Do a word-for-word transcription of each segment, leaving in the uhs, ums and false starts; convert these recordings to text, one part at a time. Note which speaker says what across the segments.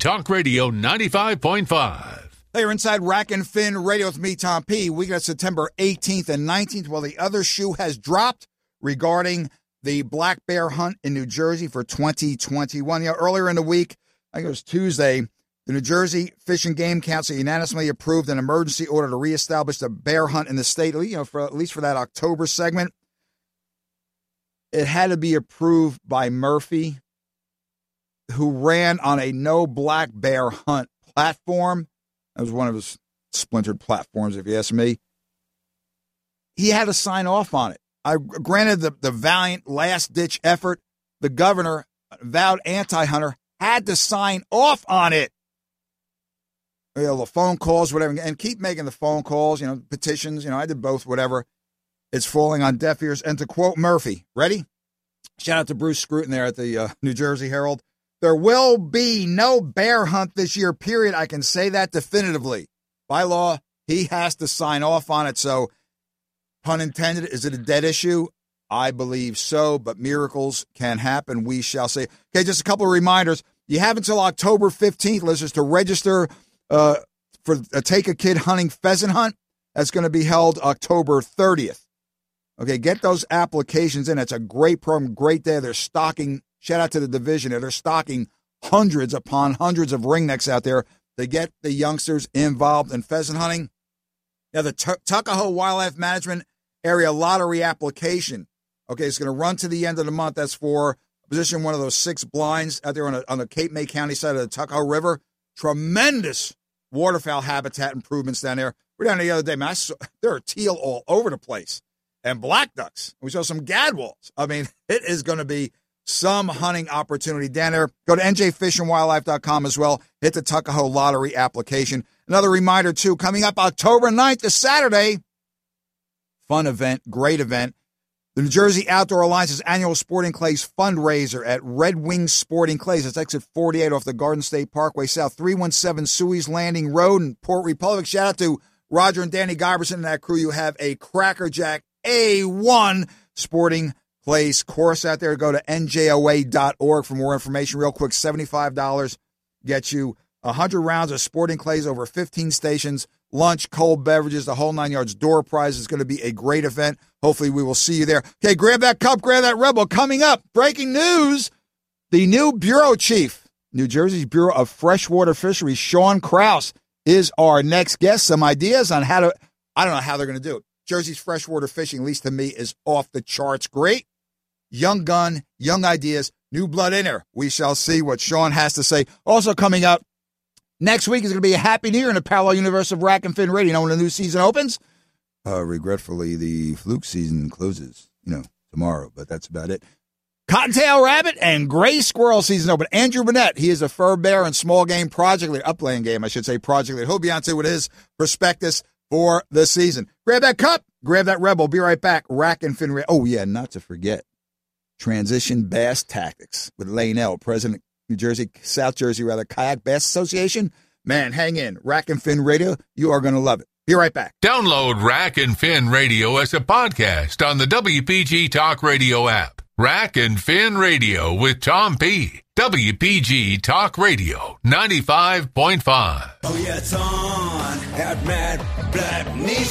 Speaker 1: Talk Radio ninety-five point five.
Speaker 2: Hey, you're inside Rack and Fin Radio with me, Tom P. We got September eighteenth and nineteenth. Well, the other shoe has dropped regarding the black bear hunt in New Jersey for twenty twenty-one. You know, earlier in the week, I think it was Tuesday, the New Jersey Fish and Game Council unanimously approved an emergency order to reestablish the bear hunt in the state, you know, for at least for that October segment. It had to be approved by Murphy, who ran on a no black bear hunt platform. That was one of his splintered platforms, if you ask me. He had to sign off on it. I granted the, the valiant last-ditch effort. The governor, vowed anti-hunter, had to sign off on it. You know, the phone calls, whatever, and keep making the phone calls, you know, petitions. You know, I did both, whatever. It's falling on deaf ears. And to quote Murphy, ready? Shout out to Bruce Scruton there at the uh, New Jersey Herald. There will be no bear hunt this year, period. I can say that definitively. By law, he has to sign off on it. So, pun intended, is it a dead issue? I believe so, but miracles can happen. We shall see. Okay, just a couple of reminders. You have until October fifteenth, listeners, to register uh, for a Take a Kid Hunting Pheasant Hunt. That's going to be held October thirtieth. Okay, get those applications in. It's a great program, great day. They're stocking. Shout out to the division. They're stocking hundreds upon hundreds of ringnecks out there to get the youngsters involved in pheasant hunting. Now, the T- Tuckahoe Wildlife Management Area Lottery application. Okay, it's going to run to the end of the month. That's for position one of those six blinds out there on, a, on the Cape May County side of the Tuckahoe River. Tremendous waterfowl habitat improvements down there. We're down there the other day, man. I saw, there are teal all over the place and black ducks. We saw some gadwalls. I mean, it is going to be some hunting opportunity down there. Go to N J fish and wildlife dot com as well. Hit the Tuckahoe Lottery application. Another reminder, too, coming up October ninth, this Saturday. Fun event, great event. The New Jersey Outdoor Alliance's annual Sporting Clays fundraiser at Red Wing Sporting Clays. That's exit forty-eight off the Garden State Parkway South, three one seven Suey's Landing Road in Port Republic. Shout out to Roger and Danny Giberson and that crew. You have a crackerjack A one Sporting Clays course out there. Go to N J O A dot org for more information. Real quick, seventy-five dollars gets you one hundred rounds of Sporting Clays over fifteen stations, lunch, cold beverages, the whole nine yards. Door prize is going to be a great event. Hopefully we will see you there. Okay, grab that cup, grab that Rebel. Coming up, breaking news, the new bureau chief, New Jersey's Bureau of Freshwater Fisheries, Sean Krause, is our next guest. Some ideas on how to, I don't know how they're going to do it. Jersey's freshwater fishing, at least to me, is off the charts. Great. Young gun, young ideas, new blood in there. We shall see what Sean has to say. Also coming up next week is going to be a Happy New Year in the parallel universe of Rack and Fin Radio. You know when the new season opens? Uh, regretfully, the fluke season closes, you know, tomorrow, but that's about it. Cottontail rabbit and gray squirrel season open. Andrew Burnett, he is a fur bear and small game project leader, upland game, I should say, project leader. He'll be on to with his prospectus for the season. Grab that cup, grab that Rebel. Be right back. Rack and Fin Radio. Oh, yeah, not to forget. Transition Bass Tactics with Lane L, President, New Jersey, South Jersey, rather, Kayak Bass Association. Man, hang in. Rack and Fin Radio. You are going to love it. Be right back.
Speaker 1: Download Rack and Fin Radio as a podcast on the W P G Talk Radio app. Rack and Fin Radio with Tom P. W P G Talk Radio ninety-five point five.
Speaker 3: Oh, yeah, it's on at Matt Blatt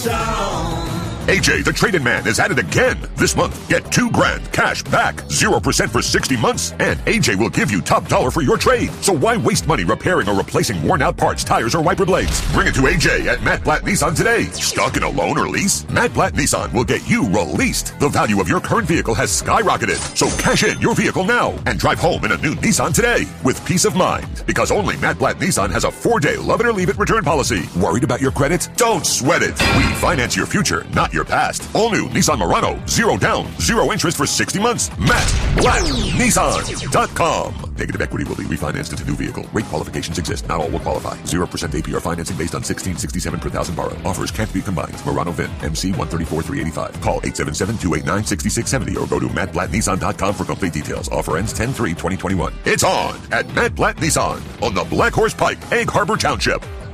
Speaker 3: Nissan.
Speaker 4: A J, the trade-in man, is at it again. This month, get two grand cash back, zero percent for sixty months, and A J will give you top dollar for your trade. So why waste money repairing or replacing worn-out parts, tires, or wiper blades? Bring it to A J at Matt Blatt Nissan today. Stuck in a loan or lease? Matt Blatt Nissan will get you released. The value of your current vehicle has skyrocketed. So cash in your vehicle now and drive home in a new Nissan today with peace of mind. Because only Matt Blatt Nissan has a four-day love-it-or-leave-it return policy. Worried about your credit? Don't sweat it. We finance your future, not your past. All new Nissan Murano, zero down, zero interest for sixty months. Matt Blatt Nissan dot com. Negative equity will be refinanced into new vehicle. Rate qualifications exist. Not all will qualify. zero percent A P R financing based on sixteen sixty-seven per thousand borrowed. Offers can't be combined. Murano V I N. M C one three four three eight five. Call eight seven seven, two eight nine, six six seven zero or go to Matt Blatt Nissan dot com for complete details. Offer ends ten three twenty twenty-one. It's on at Matt Blatt Nissan on the Black Horse Pike, Egg Harbor Township.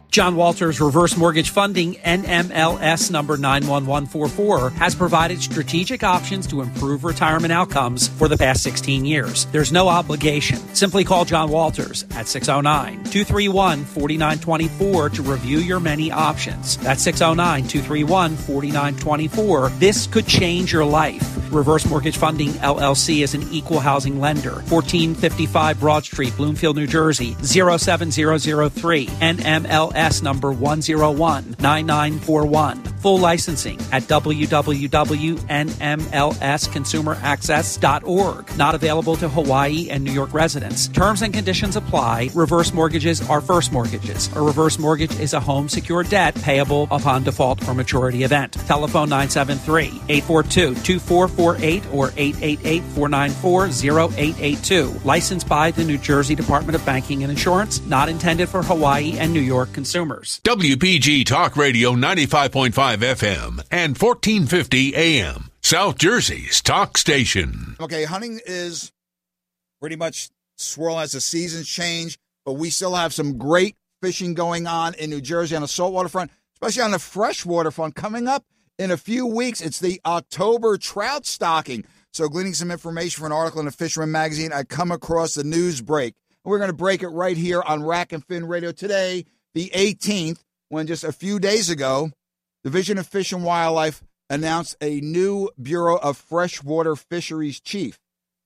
Speaker 5: John Walters Reverse Mortgage Funding, N M L S number nine one one four four, has provided strategic options to improve retirement outcomes for the past sixteen years. There's no obligation. Simply call John Walters at six oh nine, two three one, four nine two four to review your many options. That's six oh nine, two three one, four nine two four. This could change your life. Reverse Mortgage Funding, L L C is an equal housing lender. fourteen fifty-five Broad Street, Bloomfield, New Jersey, zero seven zero zero three. N M L S number one zero one nine nine four one. Full licensing at w w w dot n m l s consumer access dot org. Not available to Hawaii and New York residents. Terms and conditions apply. Reverse mortgages are first mortgages. A reverse mortgage is a home secured debt payable upon default or maturity event. Telephone nine seven three, eight four two, two four four eight or eight eight eight, four nine four, zero eight eight two. Licensed by the New Jersey Department of Banking and Insurance. Not intended for Hawaii and New York consumers.
Speaker 1: W P G Talk Radio ninety-five point five F M and fourteen fifty A M. South Jersey's talk station.
Speaker 2: Okay, hunting is pretty much swirling as the seasons change, but we still have some great fishing going on in New Jersey on the saltwater front, especially on the freshwater front. Coming up in a few weeks, it's the October trout stocking. So gleaning some information from an article in the Fisherman magazine, I come across the news break. We're going to break it right here on Rack and Fin Radio today, the eighteenth, when just a few days ago, Division of Fish and Wildlife announced a new Bureau of Freshwater Fisheries chief.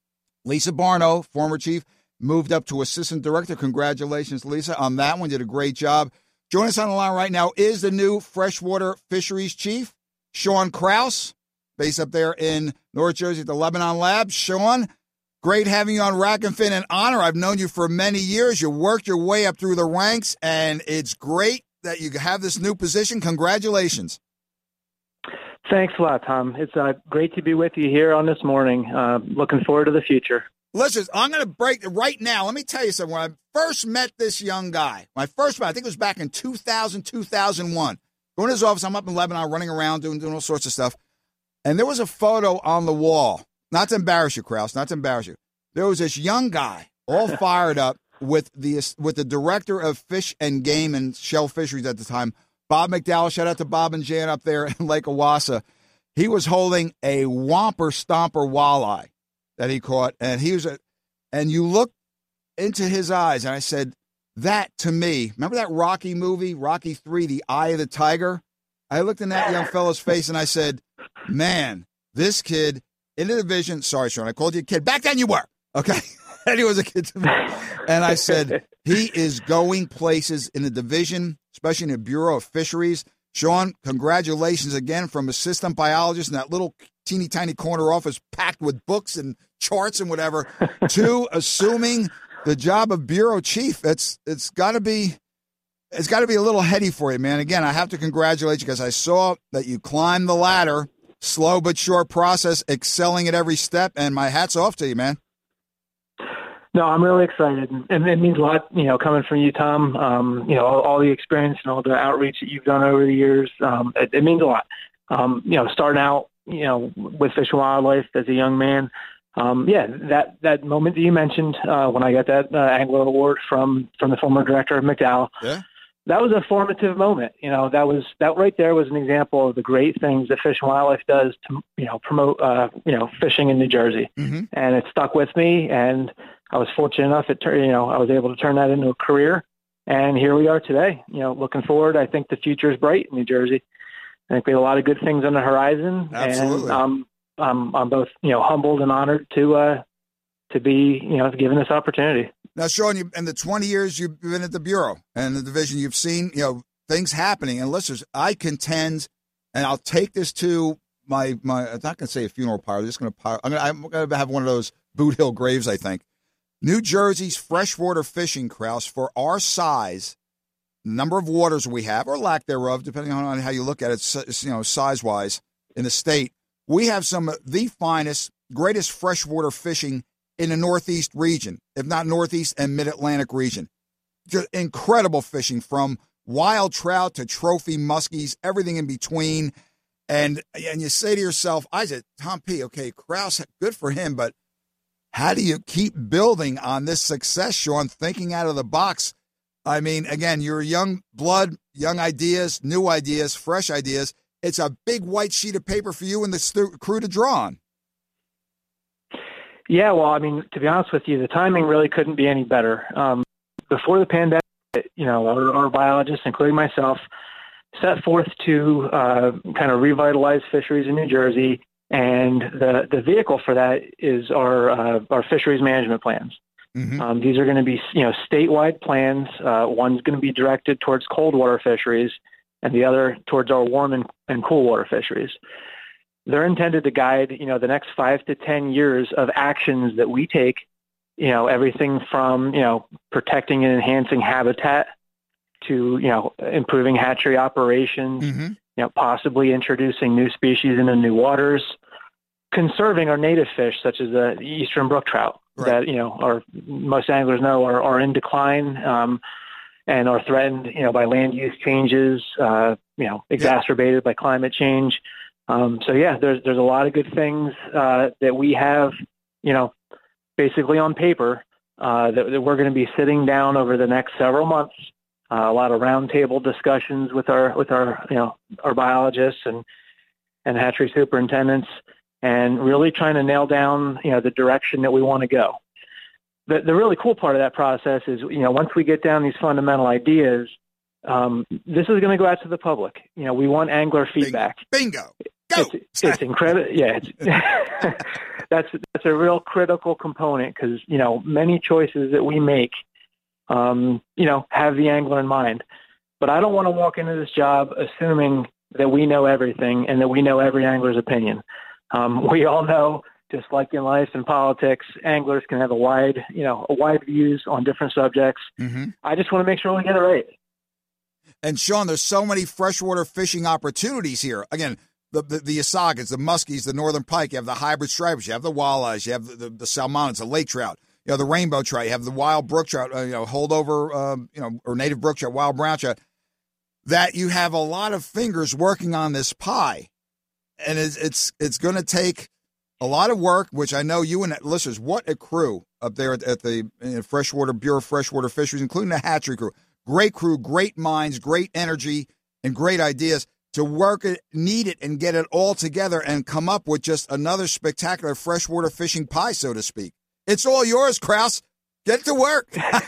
Speaker 2: Lisa Barno, former chief, moved up to assistant director. Congratulations, Lisa, on that one. Did a great job. Joining us on the line right now is the new freshwater fisheries chief, Sean Kraus, based up there in North Jersey at the Lebanon Lab. Sean, great having you on Rack and Fin. An honor. I've known you for many years. You worked your way up through the ranks, and it's great that you have this new position. Congratulations.
Speaker 6: Thanks a lot, Tom. It's uh, great to be with you here on this morning. Uh, looking forward to the future.
Speaker 2: Listen, I'm going to break right now. Let me tell you something. When I first met this young guy, my first one, I think it was back in two thousand, two thousand one. Going to his office, I'm up in Lebanon, running around, doing, doing all sorts of stuff. And there was a photo on the wall. Not to embarrass you, Kraus, not to embarrass you. There was this young guy, all fired up, with the with the director of Fish and Game and Shell Fisheries at the time, Bob McDowell. Shout out to Bob and Jan up there in Lake Owassa. He was holding a whomper stomper walleye that he caught, and he was a, and you looked into his eyes, and I said, that to me, remember that Rocky movie, Rocky three, The Eye of the Tiger? I looked in that young fellow's face, and I said, man, this kid in the division, sorry, Sean, I called you a kid. Back then you were, okay? And he was a kid to me. And I said, he is going places in the division, especially in the Bureau of Fisheries. Sean, congratulations again from assistant biologist in that little teeny tiny corner office packed with books and charts and whatever to assuming the job of bureau chief. It's it's got to be it's got to be a little heady for you, man. Again, I have to congratulate you because I saw that you climbed the ladder, slow but sure process, excelling at every step, and my hat's off to you, man.
Speaker 6: No, I'm really excited, and it means a lot, you know, coming from you, Tom. Um, you know, all, all the experience and all the outreach that you've done over the years. Um, it, it means a lot. Um, you know, starting out, you know, with Fish and Wildlife as a young man. Um, yeah, that that moment that you mentioned uh, when I got that uh, Angler Award from from the former director of McDowell. Yeah. That was a formative moment. You know, that was that right there was an example of the great things that Fish and Wildlife does to, you know, promote, uh, you know, fishing in New Jersey. Mm-hmm. And it stuck with me. And I was fortunate enough, it, you know, I was able to turn that into a career. And here we are today, you know, looking forward. I think the future is bright in New Jersey. I think we have a lot of good things on the horizon.
Speaker 2: Absolutely.
Speaker 6: And um, I'm, I'm both, you know, humbled and honored to, uh, to be, you know, given this opportunity.
Speaker 2: Now, Sean, you, in the twenty years you've been at the Bureau and the division, you've seen, you know, things happening. And listeners, I contend, and I'll take this to my, my I'm not going to say a funeral pyre. I'm just going to pyre. I'm going to have one of those Boot Hill graves, I think. New Jersey's freshwater fishing, Kraus, for our size, number of waters we have, or lack thereof, depending on how you look at it, you know, size-wise in the state, we have some of the finest, greatest freshwater fishing in the Northeast region, if not Northeast and Mid-Atlantic region. Just incredible fishing from wild trout to trophy muskies, everything in between. And and you say to yourself, I said, Tom P., okay, Kraus, good for him, but how do you keep building on this success, Sean, thinking out of the box? I mean, again, you're young blood, young ideas, new ideas, fresh ideas. It's a big white sheet of paper for you and the stu- crew to draw on.
Speaker 6: Yeah, well, I mean, to be honest with you, the timing really couldn't be any better. Um, before the pandemic, you know, our, our biologists, including myself, set forth to uh, kind of revitalize fisheries in New Jersey, and the, the vehicle for that is our uh, our fisheries management plans. Mm-hmm. Um, these are going to be, you know, statewide plans. Uh, one's going to be directed towards cold water fisheries, and the other towards our warm and, and cool water fisheries. They're intended to guide, you know, the next five to ten years of actions that we take. You know, everything from, you know, protecting and enhancing habitat to, you know, improving hatchery operations, mm-hmm. you know, possibly introducing new species into new waters, conserving our native fish, such as the eastern brook trout, right. that, you know, are, most anglers know are, are in decline um, and are threatened, you know, by land use changes, uh, you know, exacerbated yeah. by climate change. Um, so, yeah, there's there's a lot of good things uh, that we have, you know, basically on paper uh, that, that we're going to be sitting down over the next several months. Uh, a lot of roundtable discussions with our with our you know our biologists and and hatchery superintendents, and really trying to nail down you know the direction that we want to go. The the really cool part of that process is you know once we get down these fundamental ideas, um, this is going to go out to the public. You know we want angler feedback.
Speaker 2: Bingo. Go.
Speaker 6: It's, it's incredible. Yeah, it's, that's that's a real critical component because you know many choices that we make. Um, you know, have the angler in mind. But I don't want to walk into this job assuming that we know everything and that we know every angler's opinion. Um, we all know, just like in life and politics, anglers can have a wide, you know, a wide views on different subjects. Mm-hmm. I just want to make sure we get it right.
Speaker 2: And Sean, there's so many freshwater fishing opportunities here. Again, the the, the Osagans, the muskies, the northern pike, you have the hybrid stripers, you have the walleyes, you have the, the, the salmonids, the lake trout. You know, the rainbow trout, you have the wild brook trout, uh, you know, holdover, um, you know, or native brook trout, wild brown trout, that you have a lot of fingers working on this pie. And it's it's, it's going to take a lot of work, which I know you and listeners, what a crew up there at, at the uh, Freshwater Bureau of Freshwater Fisheries, including the hatchery crew. Great crew, great minds, great energy, and great ideas to work it, knead it, and get it all together and come up with just another spectacular freshwater fishing pie, so to speak. It's all yours, Kraus. Get to work.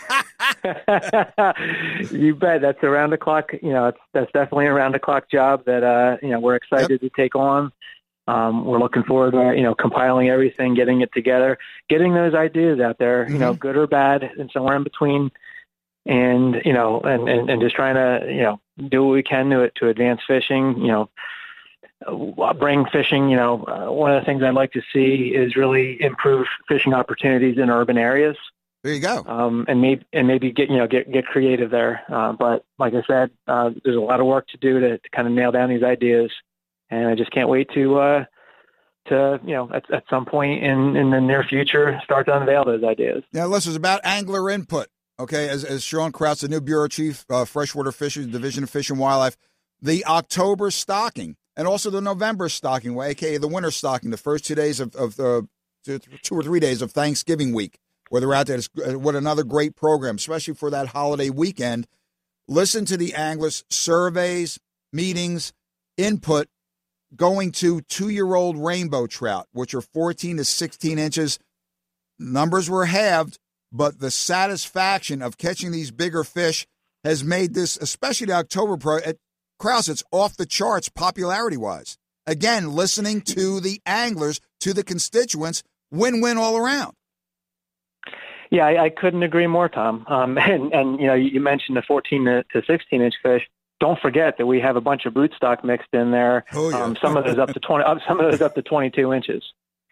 Speaker 6: You bet. That's a round the clock. You know, it's, that's definitely a round the clock job that uh, you know we're excited yep. to take on. Um, we're looking forward to you know compiling everything, getting it together, getting those ideas out there. Mm-hmm. You know, good or bad, and somewhere in between. And you know, and, and, and just trying to you know do what we can to to advance fishing. You know. Bring fishing, you know, uh, one of the things I'd like to see is really improve fishing opportunities in urban areas.
Speaker 2: There you go.
Speaker 6: Um, and maybe and maybe get you know get get creative there. Uh, but like I said, uh, there's a lot of work to do to, to kind of nail down these ideas, and I just can't wait to uh, to you know at, at some point in, in the near future start to unveil those ideas.
Speaker 2: Now, listen, it's about angler input. Okay, as as Sean Kraus, the new bureau chief, uh, freshwater fisheries division of Fish and Wildlife, the October stocking. And also the November stocking, a k a the winter stocking, the first two days of, of the two, two or three days of Thanksgiving week, where they're out there. What another great program, especially for that holiday weekend. Listen to the anglers, surveys, meetings, input, going to two-year-old rainbow trout, which are fourteen to sixteen inches. Numbers were halved, but the satisfaction of catching these bigger fish has made this, especially the October pro, Kraus, it's off the charts popularity-wise. Again, listening to the anglers, to the constituents, win-win all around.
Speaker 6: Yeah, I, I couldn't agree more, Tom. Um, and, and, you know, you mentioned the fourteen to sixteen-inch fish. Don't forget that we have a bunch of broodstock mixed in there.
Speaker 2: Oh, yeah.
Speaker 6: um, some of those up to twenty. Some of those up to twenty-two inches.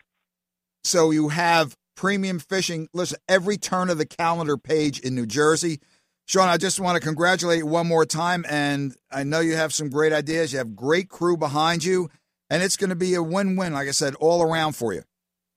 Speaker 2: So you have premium fishing. Listen, every turn of the calendar page in New Jersey. Sean, I just want to congratulate you one more time, and I know you have some great ideas. You have great crew behind you, and it's going to be a win-win, like I said, all around for you.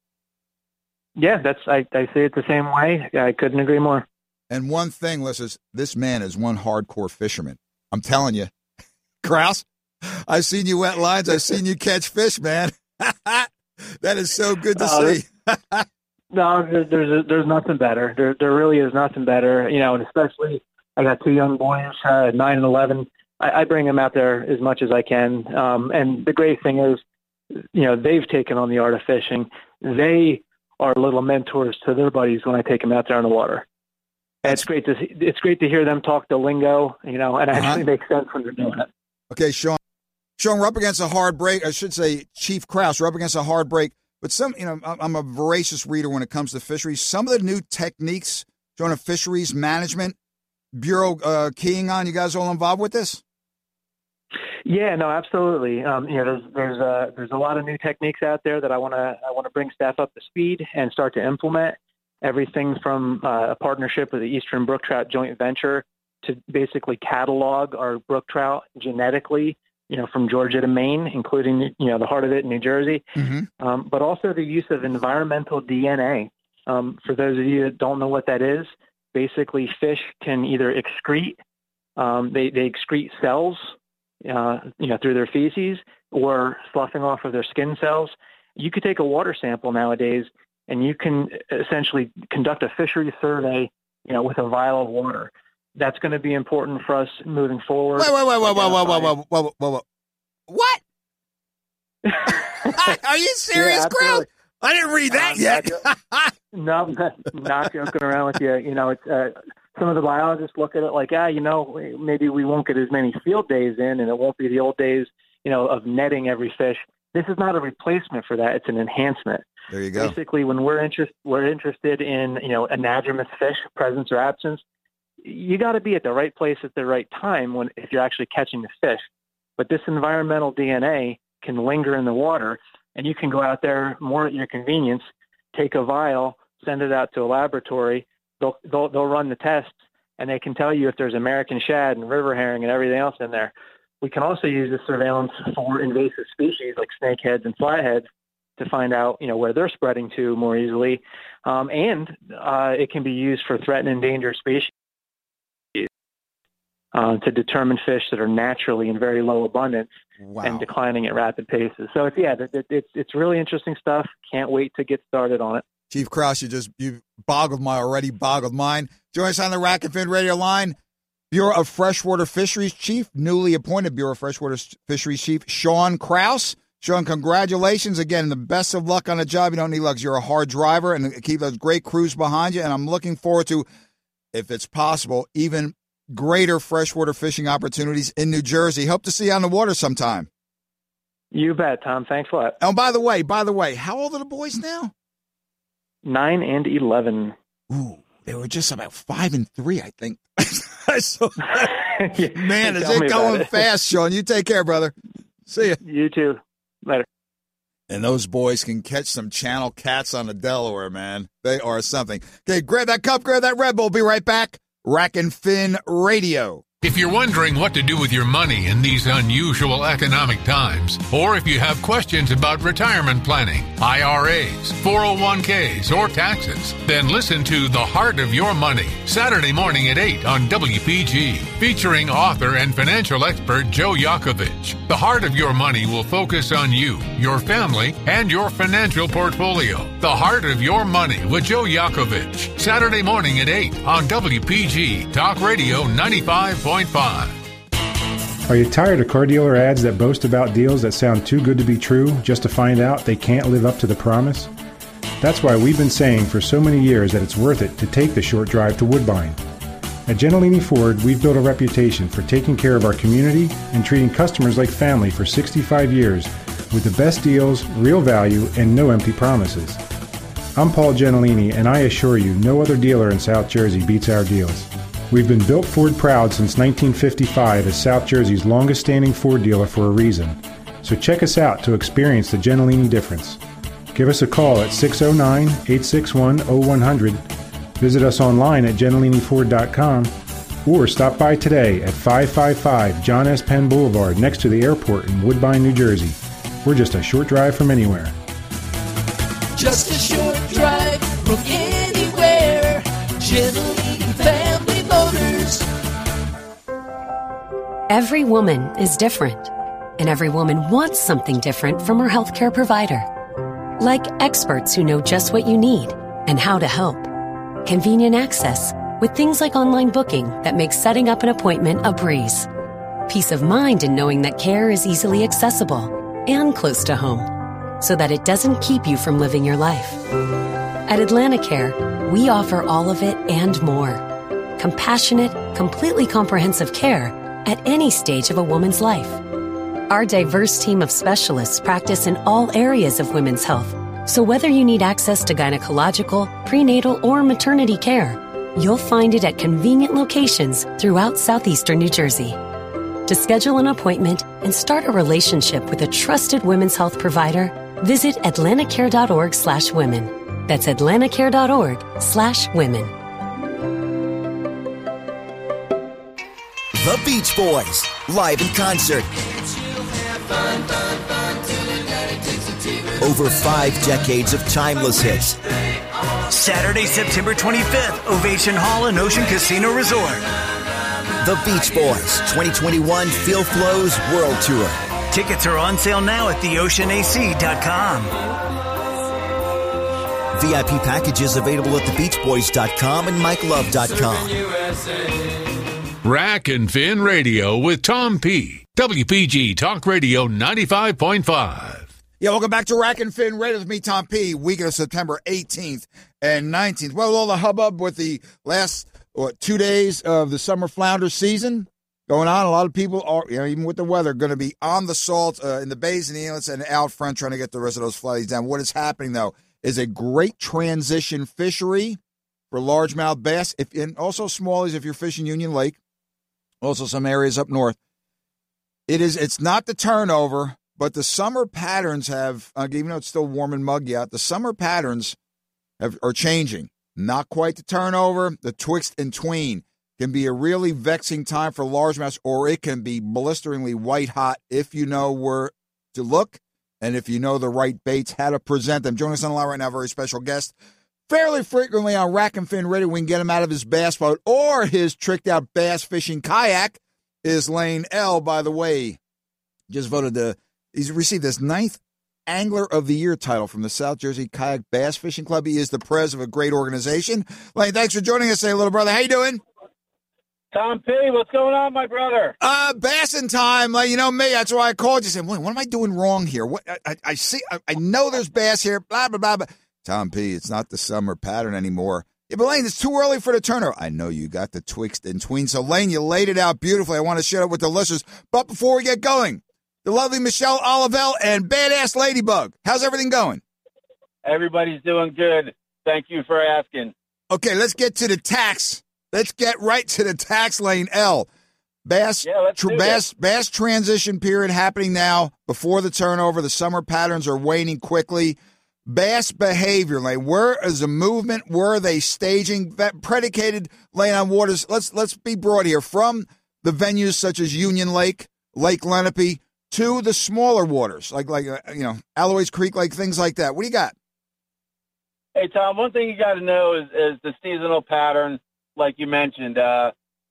Speaker 6: Yeah, that's I, I see it the same way. I couldn't agree more.
Speaker 2: And one thing, listeners, this man is one hardcore fisherman. I'm telling you. Kraus, I've seen you wet lines. I've seen you catch fish, man. That is so good to uh, see.
Speaker 6: No, there's there's, there's nothing better. There there really is nothing better, you know, and especially I got two young boys, uh, nine and eleven. I, I bring them out there as much as I can. Um, and the great thing is, you know, they've taken on the art of fishing. They are little mentors to their buddies when I take them out there on the water. And it's great to see, it's great to hear them talk the lingo, you know, and it
Speaker 2: uh-huh.
Speaker 6: actually makes sense when they're doing it.
Speaker 2: Okay, Sean. Sean, we're up against a hard break. I should say, Chief Krause, we're up against a hard break. But some, you know, I'm a voracious reader when it comes to fisheries. Some of the new techniques, Sean, of fisheries management Bureau uh, keying on, you guys all involved with this?
Speaker 6: Yeah, no, absolutely. Um, you know, there's there's a there's a lot of new techniques out there that I want to I want to bring staff up to speed and start to implement. Everything from uh, a partnership with the Eastern Brook Trout Joint Venture to basically catalog our brook trout genetically, you know, from Georgia to Maine, including, you know, the heart of it in New Jersey, mm-hmm. um, but also the use of environmental D N A. Um, for those of you that don't know what that is, basically fish can either excrete, um, they, they excrete cells, uh, you know, through their feces or sloughing off of their skin cells. You could take a water sample nowadays and you can essentially conduct a fishery survey, you know, with a vial of water. That's going to be important for us moving forward.
Speaker 2: Wait, wait, wait, wait, wait, wait, wait, wait, wait, wait, wait. What? Are you serious,
Speaker 6: yeah,
Speaker 2: Crowd? I didn't read that uh, yet.
Speaker 6: no, not, not joking around with you. You know, it's uh, some of the biologists look at it like, ah, you know, maybe we won't get as many field days in, and it won't be the old days, you know, of netting every fish. This is not a replacement for that; it's an enhancement.
Speaker 2: There you go.
Speaker 6: Basically, when we're interested, we're interested in, you know, anadromous fish, presence or absence. You got to be at the right place at the right time when if you're actually catching the fish. But this environmental D N A can linger in the water, and you can go out there more at your convenience, take a vial, send it out to a laboratory. They'll they'll, they'll run the tests, and they can tell you if there's American shad and river herring and everything else in there. We can also use this surveillance for invasive species like snakeheads and flatheads to find out, you know, where they're spreading to more easily, um, and uh, it can be used for threatened and endangered species. Uh, to determine fish that are naturally in very low abundance wow. and declining at rapid paces. So it's yeah, it, it, it's it's really interesting stuff. Can't wait to get started on it.
Speaker 2: Chief Krause, you just you boggled my already boggled mind. Join us on the Rack and Fin Radio line. Bureau of Freshwater Fisheries Chief, newly appointed Bureau of Freshwater Fisheries Chief, Sean Krause. Sean, congratulations again. The best of luck on the job. You don't need luck. You're a hard driver and keep those great crews behind you. And I'm looking forward to, if it's possible, even greater freshwater fishing opportunities in New Jersey. Hope to see you on the water sometime.
Speaker 6: You bet, Tom. Thanks a lot.
Speaker 2: Oh, by the way, by the way, how old are the boys now?
Speaker 6: Nine and eleven.
Speaker 2: Ooh, they were just about five and three, I think. so, man, is it going it. fast, Sean? You take care, brother. See ya.
Speaker 6: You too. Later.
Speaker 2: And those boys can catch some channel cats on the Delaware, man. They are something. Okay, grab that cup, grab that Red Bull. Be right back. Rack and Fin Radio.
Speaker 1: If you're wondering what to do with your money in these unusual economic times, or if you have questions about retirement planning, I R As, four oh one k's, or taxes, then listen to The Heart of Your Money, Saturday morning at eight on W P G, featuring author and financial expert Joe Yakovich. The Heart of Your Money will focus on you, your family, and your financial portfolio. The Heart of Your Money with Joe Yakovich, Saturday morning at eight on W P G, Talk Radio ninety-five point five.
Speaker 7: Are you tired of car dealer ads that boast about deals that sound too good to be true just to find out they can't live up to the promise? That's why we've been saying for so many years that it's worth it to take the short drive to Woodbine. At Gentilini Ford, we've built a reputation for taking care of our community and treating customers like family for sixty-five years with the best deals, real value, and no empty promises. I'm Paul Gentilini, and I assure you no other dealer in South Jersey beats our deals. We've been built Ford proud since nineteen fifty-five as South Jersey's longest-standing Ford dealer for a reason. So check us out to experience the Gentilini difference. Give us a call at six oh nine, eight six one, oh one hundred. Visit us online at gentilini ford dot com or stop by today at five five five John S. Penn Boulevard next to the airport in Woodbine, New Jersey. We're just a short drive from anywhere.
Speaker 8: Just a short drive from anywhere. Gentilini Family Motors.
Speaker 9: Every woman is different, and every woman wants something different from her healthcare provider. Like experts who know just what you need and how to help. Convenient access, with things like online booking that make setting up an appointment a breeze. Peace of mind in knowing that care is easily accessible and close to home, so that it doesn't keep you from living your life. At AtlantaCare, we offer all of it and more. Compassionate, completely comprehensive care at any stage of a woman's life. Our diverse team of specialists practice in all areas of women's health, so whether you need access to gynecological, prenatal, or maternity care, you'll find it at convenient locations throughout southeastern New Jersey. To schedule an appointment and start a relationship with a trusted women's health provider, visit atlantacare.org slash women. That's atlantacare.org slash women.
Speaker 10: The Beach Boys, live in concert. Over five decades of timeless hits.
Speaker 11: Saturday, September twenty-fifth, Ovation Hall and Ocean Casino Resort.
Speaker 10: The Beach Boys, twenty twenty-one Feel Flows World Tour.
Speaker 11: Tickets are on sale now at the ocean a c dot com.
Speaker 10: V I P packages available at the beach boys dot com and mike love dot com.
Speaker 1: Rack and Fin Radio with Tom P. W P G Talk Radio ninety-five point five.
Speaker 2: Yeah, welcome back to Rack and Fin Radio with me, Tom P. Week of September eighteenth and nineteenth. Well, all the hubbub with the last what, two days of the summer flounder season going on. A lot of people are, you know, even with the weather, going to be on the salt uh, in the bays and the inlets and out front trying to get the rest of those flounder down. What is happening, though, is a great transition fishery for largemouth bass, if and also smallies if you're fishing Union Lake, also some areas up north. It is. It's not the turnover, but the summer patterns have, uh, even though it's still warm and muggy out, the summer patterns have, are changing. Not quite the turnover. The twixt and tween can be a really vexing time for largemouths, or it can be blisteringly white hot if you know where to look and if you know the right baits, how to present them. Joining us on the line right now, a very special guest. Fairly frequently on Rack and Fin Radio, we can get him out of his bass boat or his tricked-out bass fishing kayak, is Lane L. By the way, just voted the he's received his ninth Angler of the Year title from the South Jersey Kayak Bass Fishing Club. He is the pres of a great organization. Lane, thanks for joining us today, little brother. How you doing?
Speaker 12: Tom P., what's going on, my brother?
Speaker 2: Uh, bassin' time. Like, you know me, that's why I called you. Said, what am I doing wrong here? What I, I, I see, I, I know there's bass here, blah, blah, blah, blah. Tom P., it's not the summer pattern anymore. Yeah, but Lane, it's too early for the turnover. I know you got the twixt and tween. So, Lane, you laid it out beautifully. I want to share it with the listeners. But before we get going, the lovely Michelle Olivelle and Badass Ladybug. How's everything going?
Speaker 12: Everybody's doing good. Thank you for asking.
Speaker 2: Okay, let's get to the tax. Let's get right to the tax, Lane L. Bass,
Speaker 12: yeah, let's
Speaker 2: tr-
Speaker 12: do
Speaker 2: bass,
Speaker 12: this.
Speaker 2: bass transition period happening now before the turnover. The summer patterns are waning quickly. Bass behavior, Lane. Where is the movement? Where are they staging? That predicated, Lane, on waters. Let's let's be broad here. From the venues such as Union Lake, Lake Lenape, to the smaller waters, like like uh, you know, Alloways Creek, like things like that. What do you got?
Speaker 12: Hey, Tom, one thing you got to know is, is the seasonal pattern, like you mentioned. Uh,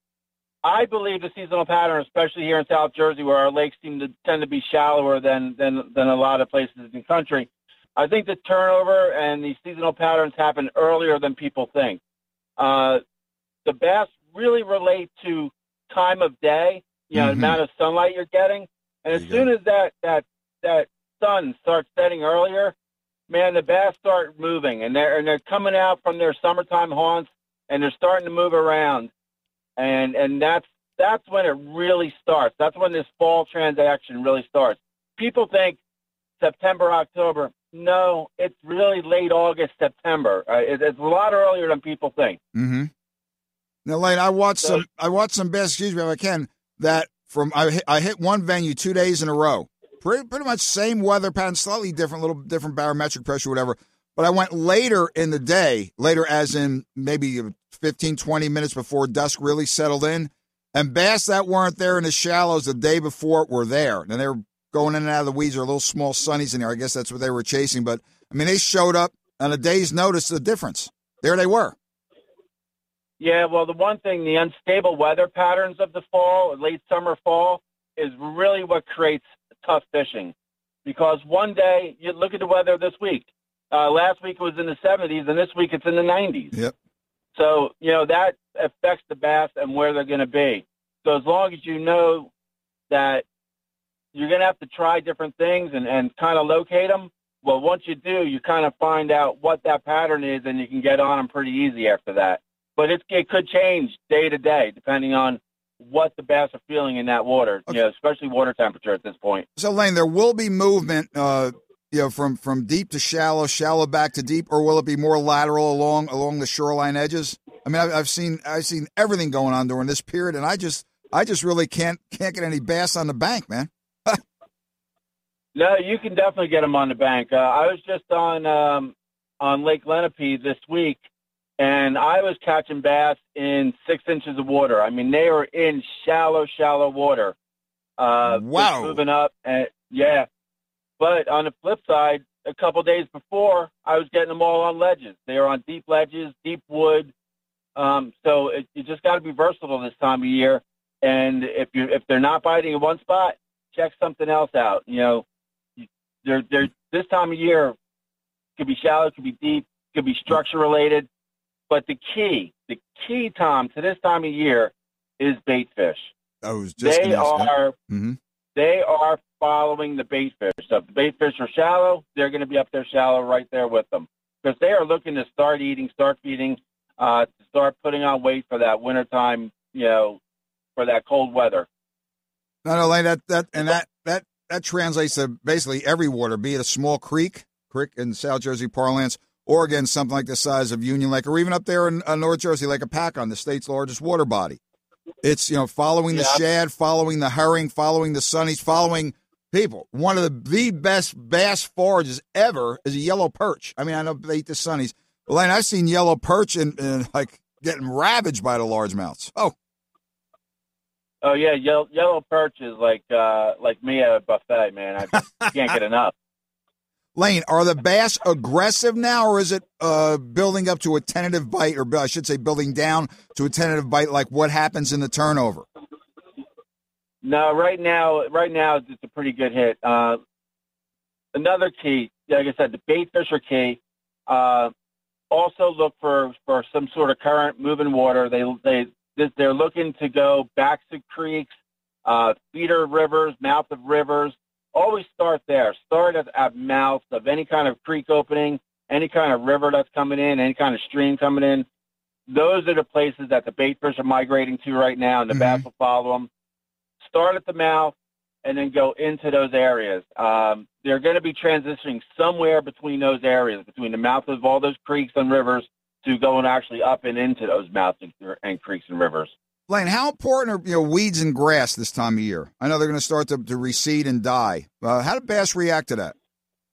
Speaker 12: I believe the seasonal pattern, especially here in South Jersey, where our lakes seem to tend to be shallower than than, than a lot of places in the country. I think the turnover and the seasonal patterns happen earlier than people think. Uh, the bass really relate to time of day, you know, mm-hmm. the amount of sunlight you're getting. And as soon as that, that, that sun starts setting earlier, man, the bass start moving, and they're, and they're coming out from their summertime haunts, and they're starting to move around. And, and that's, that's when it really starts. That's when this fall transaction really starts. People think September, October. No, it's really late August, September. Uh, it, it's a lot earlier than people think.
Speaker 2: Mm-hmm. Now, Lane, I watched
Speaker 12: so,
Speaker 2: some. I watched some bass. Excuse me, if I can. That from I hit, I hit one venue two days in a row. Pretty pretty much same weather pattern, slightly different, little different barometric pressure, whatever. But I went later in the day, later as in maybe fifteen, twenty minutes before dusk really settled in, and bass that weren't there in the shallows the day before were there, and they were going in and out of the weeds. There are little small sunnies in there. I guess that's what they were chasing. But, I mean, they showed up on a day's notice, the difference. There they were.
Speaker 12: Yeah, well, the one thing, the unstable weather patterns of the fall, late summer, fall, is really what creates tough fishing. Because one day, you look at the weather this week. Uh, last week it was in the seventies, and this week it's in the nineties.
Speaker 2: Yep.
Speaker 12: So, you know, that affects the bass and where they're going to be. So as long as you know that you're going to have to try different things and, and kind of locate them, well, once you do, you kind of find out what that pattern is, and you can get on them pretty easy after that. But it, it could change day to day depending on what the bass are feeling in that water, okay. you know, especially water temperature at this point.
Speaker 2: So, Lane, there will be movement, uh, you know, from, from deep to shallow, shallow back to deep, or will it be more lateral along along the shoreline edges? I mean, I've, I've seen I've seen everything going on during this period, and I just I just really can't can't get any bass on the bank, man.
Speaker 12: No, you can definitely get them on the bank. Uh, I was just on um, on Lake Lenape this week, and I was catching bass in six inches of water. I mean, they were in shallow, shallow water. Uh,
Speaker 2: wow.
Speaker 12: Moving up, and yeah. But on the flip side, a couple days before, I was getting them all on ledges. They were on deep ledges, deep wood. Um, so it, you just got to be versatile this time of year. And if you if they're not biting in one spot, check something else out. You know. They're, they're, this time of year could be shallow, could be deep, could be structure related. But the key, the key, Tom, to this time of year is bait fish.
Speaker 2: I was just
Speaker 12: they are
Speaker 2: mm-hmm.
Speaker 12: they are following the bait fish. So if the bait fish are shallow, they're going to be up there shallow right there with them, because they are looking to start eating, start feeding, uh, to start putting on weight for that wintertime, you know, for that cold weather.
Speaker 2: No, no, Lane, that that and that that. That translates to basically every water, be it a small creek, creek in South Jersey parlance, or again, something like the size of Union Lake, or even up there in uh, North Jersey, Lake Apacon, the state's largest water body. It's, you know, following the
Speaker 12: yeah.
Speaker 2: shad, following the herring, following the sunnies, following people. One of the, the best bass forages ever is a yellow perch. I mean, I know they eat the sunnies. But, Lane, I've seen yellow perch and, and like getting ravaged by the largemouths. Oh,
Speaker 12: Oh yeah, yellow, yellow perch is like uh, like me at a buffet, man. I can't get enough.
Speaker 2: Lane, are the bass aggressive now, or is it uh, building up to a tentative bite, or I should say building down to a tentative bite, like what happens in the turnover?
Speaker 12: No, right now, right now it's a pretty good hit. Uh, another key, like I said, the bait fish are key. Uh, also look for, for some sort of current, moving water. They they. They're looking to go backs of creeks, uh, feeder rivers, mouth of rivers. Always start there. Start at, at mouths of any kind of creek opening, any kind of river that's coming in, any kind of stream coming in. Those are the places that the bait fish are migrating to right now, and the mm-hmm. bass will follow them. Start at the mouth and then go into those areas. Um, they're going to be transitioning somewhere between those areas, between the mouth of all those creeks and rivers, to going actually up and into those mouths and creeks and rivers.
Speaker 2: Lane, how important are, you know, weeds and grass this time of year? I know they're going to start to, to recede and die. Uh, how do bass react to that?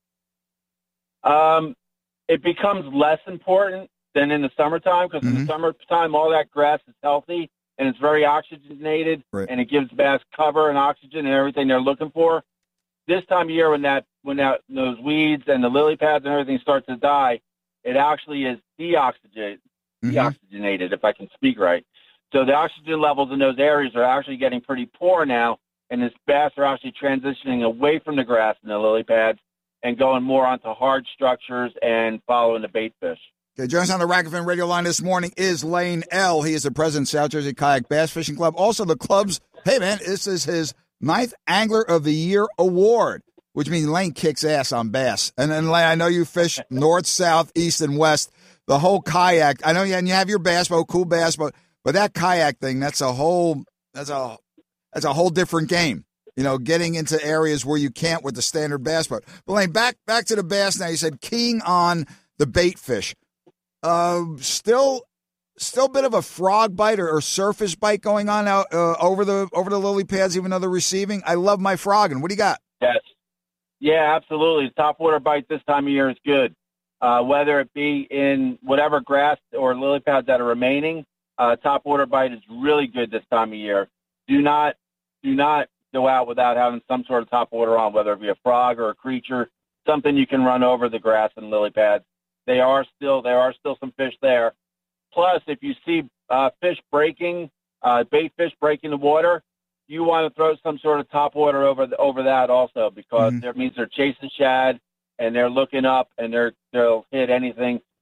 Speaker 12: Um, it becomes less important than in the summertime, because mm-hmm. in the summertime all that grass is healthy and it's very oxygenated,
Speaker 2: right.
Speaker 12: and it gives bass cover and oxygen and everything they're looking for. This time of year, when that when that those weeds and the lily pads and everything start to die, it actually is deoxygenated, mm-hmm. deoxygenated, if I can speak right. So the oxygen levels in those areas are actually getting pretty poor now, and this bass are actually transitioning away from the grass and the lily pads and going more onto hard structures and following the bait fish.
Speaker 2: Okay, joining us on the Rack and Fin radio line this morning is Lane L. He is the president of South Jersey Kayak Bass Fishing Club. Also the club's, hey man, this is his ninth Angler of the Year award, which means Lane kicks ass on bass. And then, Lane, I know you fish north, south, east, and west. The whole kayak. I know you, and you have your bass boat, cool bass boat, but that kayak thing, that's a whole, that's a, that's a whole different game. You know, getting into areas where you can't with the standard bass boat. But Lane, back back to the bass now. You said keying on the bait fish. Uh, still, still a bit of a frog bite or, or surface bite going on out uh, over the over the lily pads, even though they're receiving. I love my frogging. What do you got?
Speaker 12: Yes. Yeah, absolutely. Top water bite this time of year is good. Uh, whether it be in whatever grass or lily pads that are remaining, uh, top water bite is really good this time of year. Do not, do not go out without having some sort of top water on, whether it be a frog or a creature, something you can run over the grass and lily pads. They are still, there are still some fish there. Plus, if you see uh, fish breaking, uh, bait fish breaking the water, you want to throw some sort of top water over the, over that also, because mm-hmm. that means they're chasing shad and they're looking up and they're they'll hit anything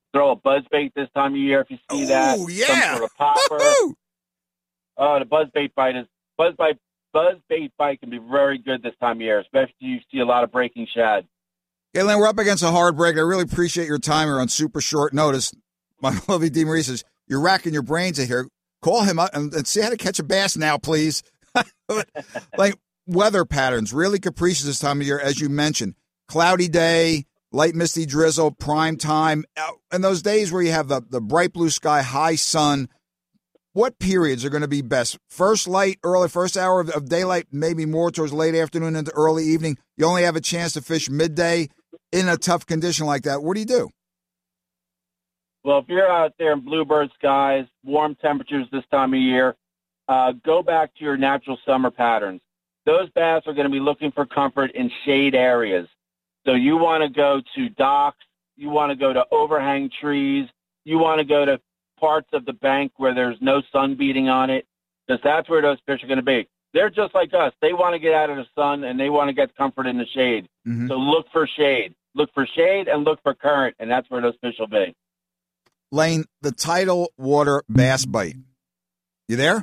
Speaker 12: throw a buzzbait this time of year if you see
Speaker 2: Ooh,
Speaker 12: that.
Speaker 2: yeah.
Speaker 12: Some sort of popper.
Speaker 2: Woo-hoo!
Speaker 12: Oh, the buzzbait bite is buzzbait. Buzzbait bite can be very good this time of year, especially if you see a lot of breaking shad.
Speaker 2: Okay, Len, we're up against a hard break. I really appreciate your time here on super short notice. My lovely DeMarie says, you're racking your brains in here. Call him up and, and see how to catch a bass now, please. Like, weather patterns, really capricious this time of year, as you mentioned. Cloudy day, light misty drizzle, prime time. And those days where you have the, the bright blue sky, high sun, what periods are going to be best? First light, early, first hour of, of daylight, maybe more towards late afternoon into early evening. You only have a chance to fish midday in a tough condition like that. What do you do?
Speaker 12: Well, if you're out there in bluebird skies, warm temperatures this time of year, uh, go back to your natural summer patterns. Those bass are going to be looking for comfort in shade areas. So you want to go to docks, you want to go to overhang trees, you want to go to parts of the bank where there's no sun beating on it, because that's where those fish are going to be. They're just like us. They want to get out of the sun, and they want to get comfort in the shade. Mm-hmm. So look for shade. Look for shade and look for current, and that's where those fish will be.
Speaker 2: Lane, the tidal water bass bite. You there?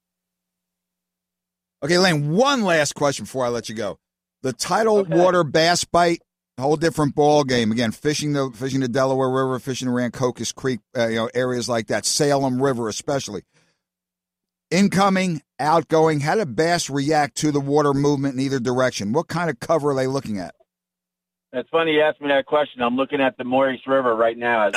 Speaker 2: Okay, Lane, one last question before I let you go. The tidal okay. water bass bite, a whole different ball game. Again, fishing the fishing the Delaware River, fishing the Rancocas Creek, uh, you know, areas like that, Salem River especially. Incoming, outgoing, how do bass react to the water movement in either direction? What kind of cover are they looking at?
Speaker 12: It's funny you asked me that question. I'm looking at the Maurice River right now.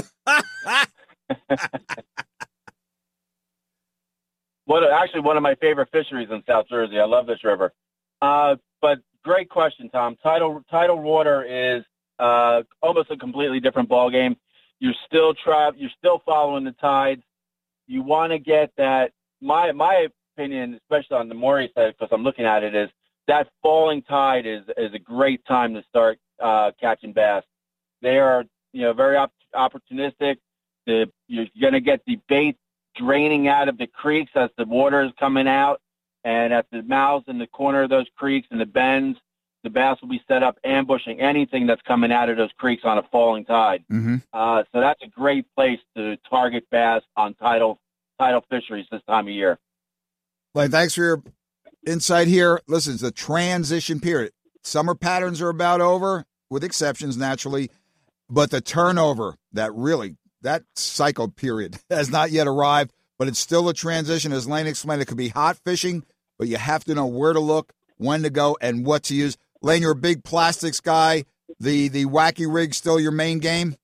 Speaker 12: What actually one of my favorite fisheries in South Jersey. I love this river. Uh, but great question, Tom. Tidal tidal water is uh, almost a completely different ball game. You're still tra- You're still following the tides. You want to get that. My my opinion, especially on the Maurice side, because I'm looking at it, is that falling tide is is a great time to start uh, catching bass. They are you know very op- opportunistic. The, you're going to get the bait draining out of the creeks as the water is coming out, and at the mouths and the corner of those creeks and the bends, the bass will be set up ambushing anything that's coming out of those creeks on a falling tide.
Speaker 2: Mm-hmm.
Speaker 12: Uh, so that's a great place to target bass on tidal tidal fisheries this time of year.
Speaker 2: Lane, thanks for your insight here. Listen, it's a transition period. Summer patterns are about over, with exceptions naturally, but the turnover, that really, that cycle period has not yet arrived, but it's still a transition. As Lane explained, it could be hot fishing, but you have to know where to look, when to go, and what to use. Lane, you're a big plastics guy. The the wacky rig still your main game?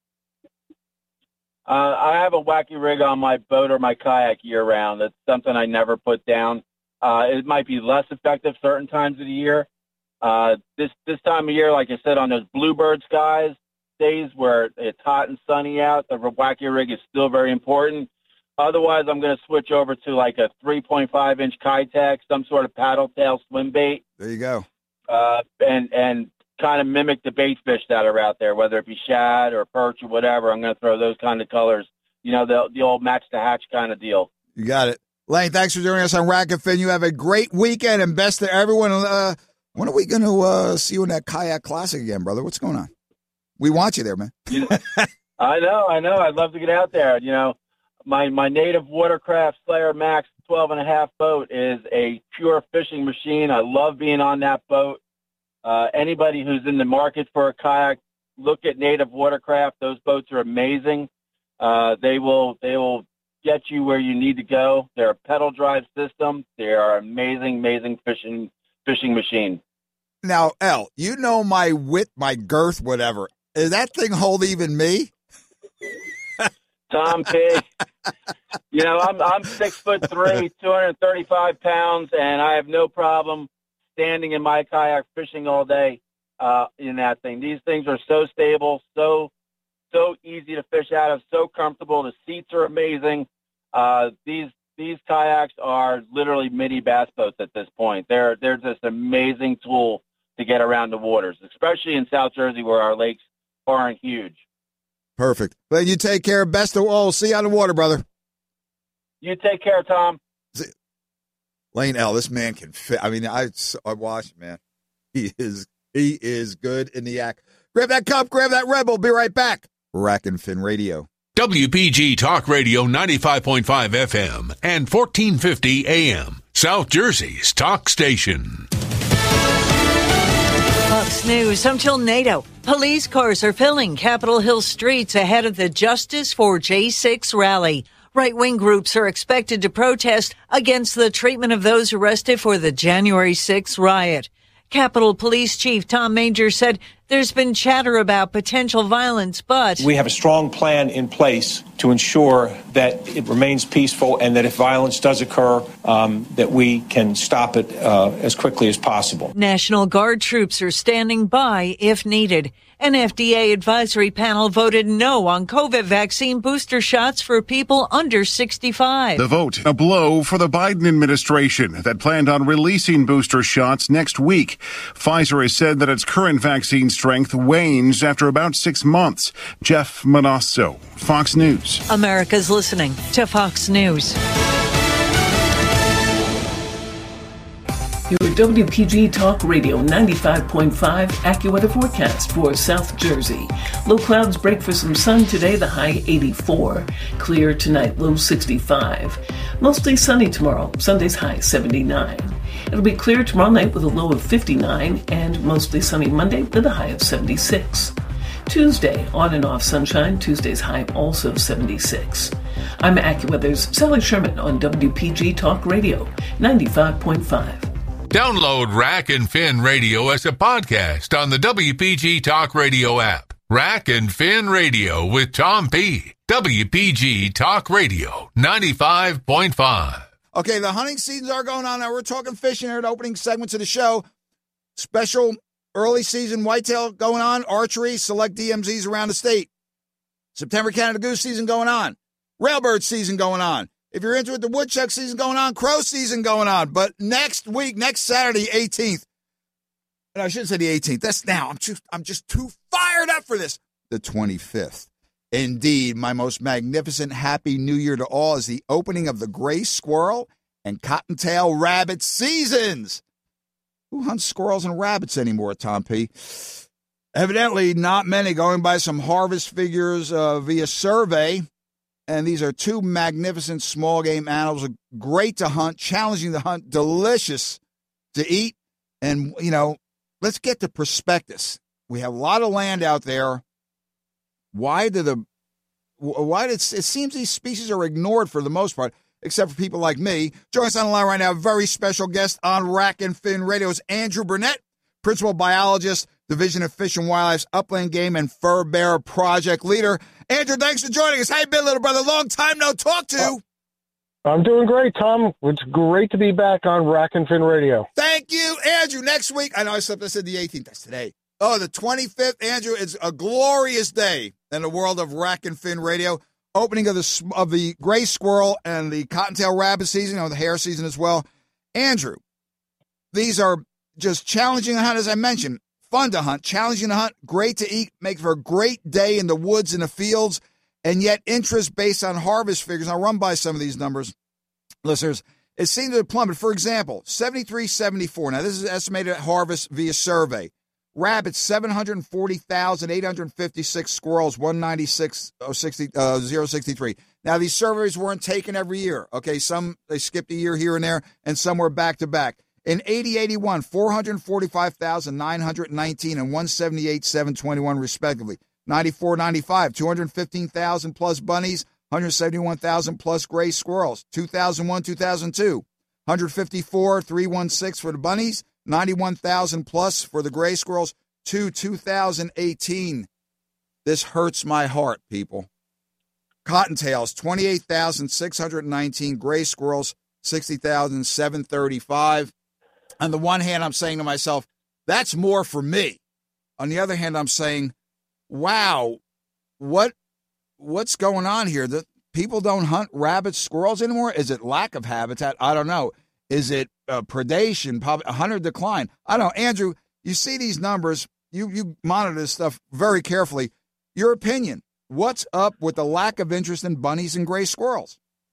Speaker 12: Uh, I have a wacky rig on my boat or my kayak year-round. It's something I never put down. Uh, it might be less effective certain times of the year. Uh, this this time of year, like I said, on those bluebird skies, days where it's hot and sunny out, the wacky rig is still very important. Otherwise, I'm going to switch over to like a three point five inch Kitech, some sort of paddle tail swim bait.
Speaker 2: There you go.
Speaker 12: Uh, and and kind of mimic the bait fish that are out there, whether it be shad or perch or whatever. I'm going to throw those kind of colors. You know, the the old match to hatch kind of deal.
Speaker 2: You got it. Lane, thanks for joining us on Rack and Fin. You have a great weekend, and best to everyone. Uh, when are we going to uh, see you in that Kayak Classic again, brother? What's going on? We want you there, man.
Speaker 12: You know, I know, I know. I'd love to get out there. You know, my my native Watercraft Slayer Max twelve and a half boat is a pure fishing machine. I love being on that boat. Uh, anybody who's in the market for a kayak, look at Native Watercraft. Those boats are amazing. Uh, they will they will get you where you need to go. They're a pedal drive system. They are amazing, amazing fishing fishing machine.
Speaker 2: Now, L, you know my width, my girth, whatever. Does that thing hold even me?
Speaker 12: Tom P. You know, I'm I'm six foot three, two hundred thirty-five pounds, and I have no problem standing in my kayak fishing all day uh, in that thing. These things are so stable, so so easy to fish out of, so comfortable. The seats are amazing. Uh, these these kayaks are literally mini bass boats at this point. They're they're just an amazing tool to get around the waters, especially in South Jersey where our lakes aren't huge.
Speaker 2: Perfect. Well, you take care. Best of all. See you on the water, brother.
Speaker 12: You take care, Tom.
Speaker 2: Lane L, this man can fit. I mean, I I watched, man. He is he is good in the act. Grab that cup, grab that Red Bull. Be right back Rack and Fin Radio.
Speaker 1: W P G Talk Radio ninety-five point five F M and fourteen fifty A M, South Jersey's talk station.
Speaker 13: Fox News. Until NATO, police cars are filling Capitol Hill streets ahead of the Justice for J six rally. Right-wing groups are expected to protest against the treatment of those arrested for the January sixth riot. Capitol Police Chief Tom Major said there's been chatter about potential violence, but
Speaker 14: we have a strong plan in place to ensure that it remains peaceful and that if violence does occur, um, that we can stop it uh, as quickly as possible.
Speaker 13: National Guard troops are standing by if needed. An F D A advisory panel voted no on COVID vaccine booster shots for people under sixty-five.
Speaker 15: The vote, a blow for the Biden administration that planned on releasing booster shots next week. Pfizer has said that its current vaccine strength wanes after about six months. Jeff Manasso, Fox News.
Speaker 13: America's listening to Fox News.
Speaker 16: Your W P G Talk Radio ninety-five point five AccuWeather forecast for South Jersey. Low clouds break for some sun today, the high eighty-four. Clear tonight, low sixty-five. Mostly sunny tomorrow, Sunday's high seventy-nine. It'll be clear tomorrow night with a low of fifty-nine and mostly sunny Monday with a high of seventy-six. Tuesday, on and off sunshine, Tuesday's high also seventy-six. I'm AccuWeather's Sally Sherman on W P G Talk Radio ninety-five point five.
Speaker 1: Download Rack and Fin Radio as a podcast on the W P G Talk Radio app. Rack and Fin Radio with Tom P. W P G Talk Radio ninety-five point five.
Speaker 2: Okay, the hunting seasons are going on now. We're talking fishing here at opening segments of the show. Special early season whitetail going on, archery, select D M Zs around the state. September Canada Goose season going on. Railbird season going on. If you're into it, the woodchuck season going on, crow season going on. But next week, next Saturday, eighteenth, and I shouldn't say the eighteenth. That's now. I'm just, I'm just too fired up for this. The twenty-fifth. Indeed, my most magnificent happy new year to all is the opening of the gray squirrel and cottontail rabbit seasons. Who hunts squirrels and rabbits anymore, Tom P? Evidently, not many, going by some harvest figures uh, via survey. And these are two magnificent small game animals, great to hunt, challenging to hunt, delicious to eat. And, you know, let's get to prospectus. We have a lot of land out there. Why do the, why did, it seems these species are ignored for the most part, except for people like me. Join us on the line right now, a very special guest on Rack and Fin Radio is Andrew Burnett, principal biologist, Division of Fish and Wildlife's Upland Game and Fur Bear Project leader. Andrew, thanks for joining us. How you been, little brother? Long time no talk to.
Speaker 17: I'm doing great, Tom. It's great to be back on Rack and Fin Radio.
Speaker 2: Thank you, Andrew. Next week, I know I slept, I said the eighteenth. That's today. Oh, the twenty-fifth, Andrew, is a glorious day in the world of Rack and Fin Radio. Opening of the of the gray squirrel and the cottontail rabbit season, you know, the hare season as well. Andrew, these are just challenging to hunt, as I mentioned. Fun to hunt, challenging to hunt, great to eat, make for a great day in the woods and the fields, and yet interest based on harvest figures. I'll run by some of these numbers, listeners. It seems to plummet. For example, seventy-three seventy-four. Now, this is estimated harvest via survey. Rabbits, seven hundred forty thousand eight hundred fifty-six. Squirrels, one ninety-six thousand sixty-three. Now, these surveys weren't taken every year. Okay, some, they skipped a year here and there, and some were back-to-back. In eighty eighty-one, four hundred forty-five thousand nine hundred nineteen and one seventy-eight thousand seven hundred twenty-one, respectively. ninety-four ninety-five, two hundred fifteen thousand plus bunnies, one hundred seventy-one thousand plus gray squirrels. two thousand one, two thousand two, one hundred fifty-four thousand three hundred sixteen for the bunnies, ninety-one thousand plus for the gray squirrels. To two thousand eighteen. This hurts my heart, people. Cottontails, twenty-eight thousand six hundred nineteen. Gray squirrels, sixty thousand seven hundred thirty-five. On the one hand, I'm saying to myself, that's more for me. On the other hand, I'm saying, wow, what what's going on here? The people don't hunt rabbits, squirrels anymore? Is it lack of habitat? I don't know. Is it uh, predation, probably a hunter decline? I don't know. Andrew, you see these numbers. You, you monitor this stuff very carefully. Your opinion, what's up with the lack of interest in bunnies and gray squirrels?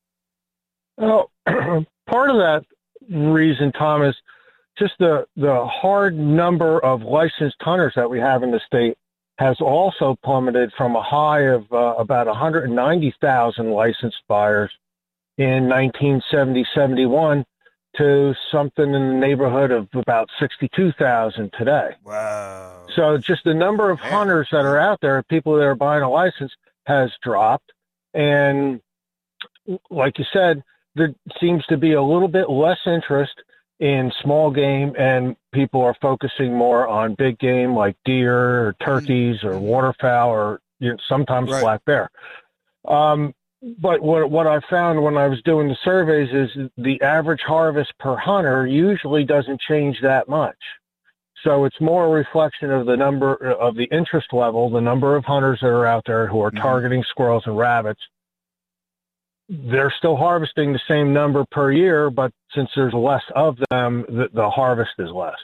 Speaker 17: Well, part of that reason, Tom, is just the, the hard number of licensed hunters that we have in the state. has also plummeted from a high of uh, about one hundred ninety thousand licensed buyers in nineteen seventy seventy-one to something in the neighborhood of about sixty-two thousand today.
Speaker 2: Wow.
Speaker 17: So just the number of hunters that are out there, people that are buying a license, has dropped. And like you said, there seems to be a little bit less interest in small game, and people are focusing more on big game like deer or turkeys or waterfowl or, you know, sometimes
Speaker 2: Right.
Speaker 17: black bear. Um, but what what I found when I was doing the surveys is the average harvest per hunter usually doesn't change that much. So it's more a reflection of the number of the interest level, the number of hunters that are out there who are
Speaker 2: Mm-hmm.
Speaker 17: targeting squirrels and rabbits. They're still harvesting the same number per year, but since there's less of them, the, the harvest is less.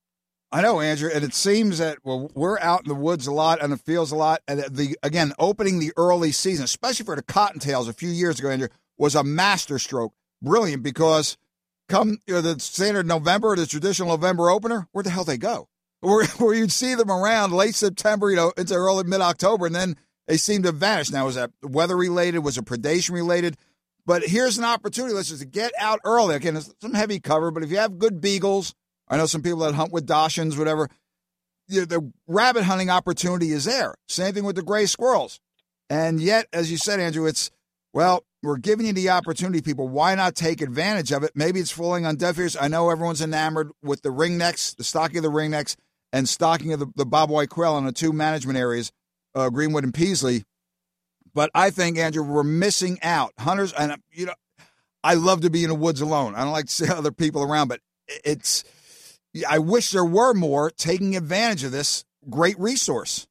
Speaker 2: I know, Andrew, and it seems that, well, we're out in the woods a lot and the fields a lot. And the again, opening the early season, especially for the cottontails a few years ago, Andrew, was a masterstroke. Brilliant, because come you know, the standard November, the traditional November opener, where the hell they go? Where, where you'd see them around late September, you know, into early mid-October, and then they seem to vanish. Now, was that weather-related? Was it predation-related? But here's an opportunity, let's just get out early. Again, there's some heavy cover, but if you have good beagles, I know some people that hunt with Dachshunds, whatever, you know, the rabbit hunting opportunity is there. Same thing with the gray squirrels. And yet, as you said, Andrew, it's, well, we're giving you the opportunity, people. Why not take advantage of it? Maybe it's falling on deaf ears. I know everyone's enamored with the ringnecks, the stocking of the ringnecks, and stocking of the, the bobwhite quail in the two management areas, uh, Greenwood and Peasley. But I think, Andrew, we're missing out. Hunters, and, you know, I love to be in the woods alone. I don't like to see other people around, but it's, I wish there were more taking advantage of this great resource.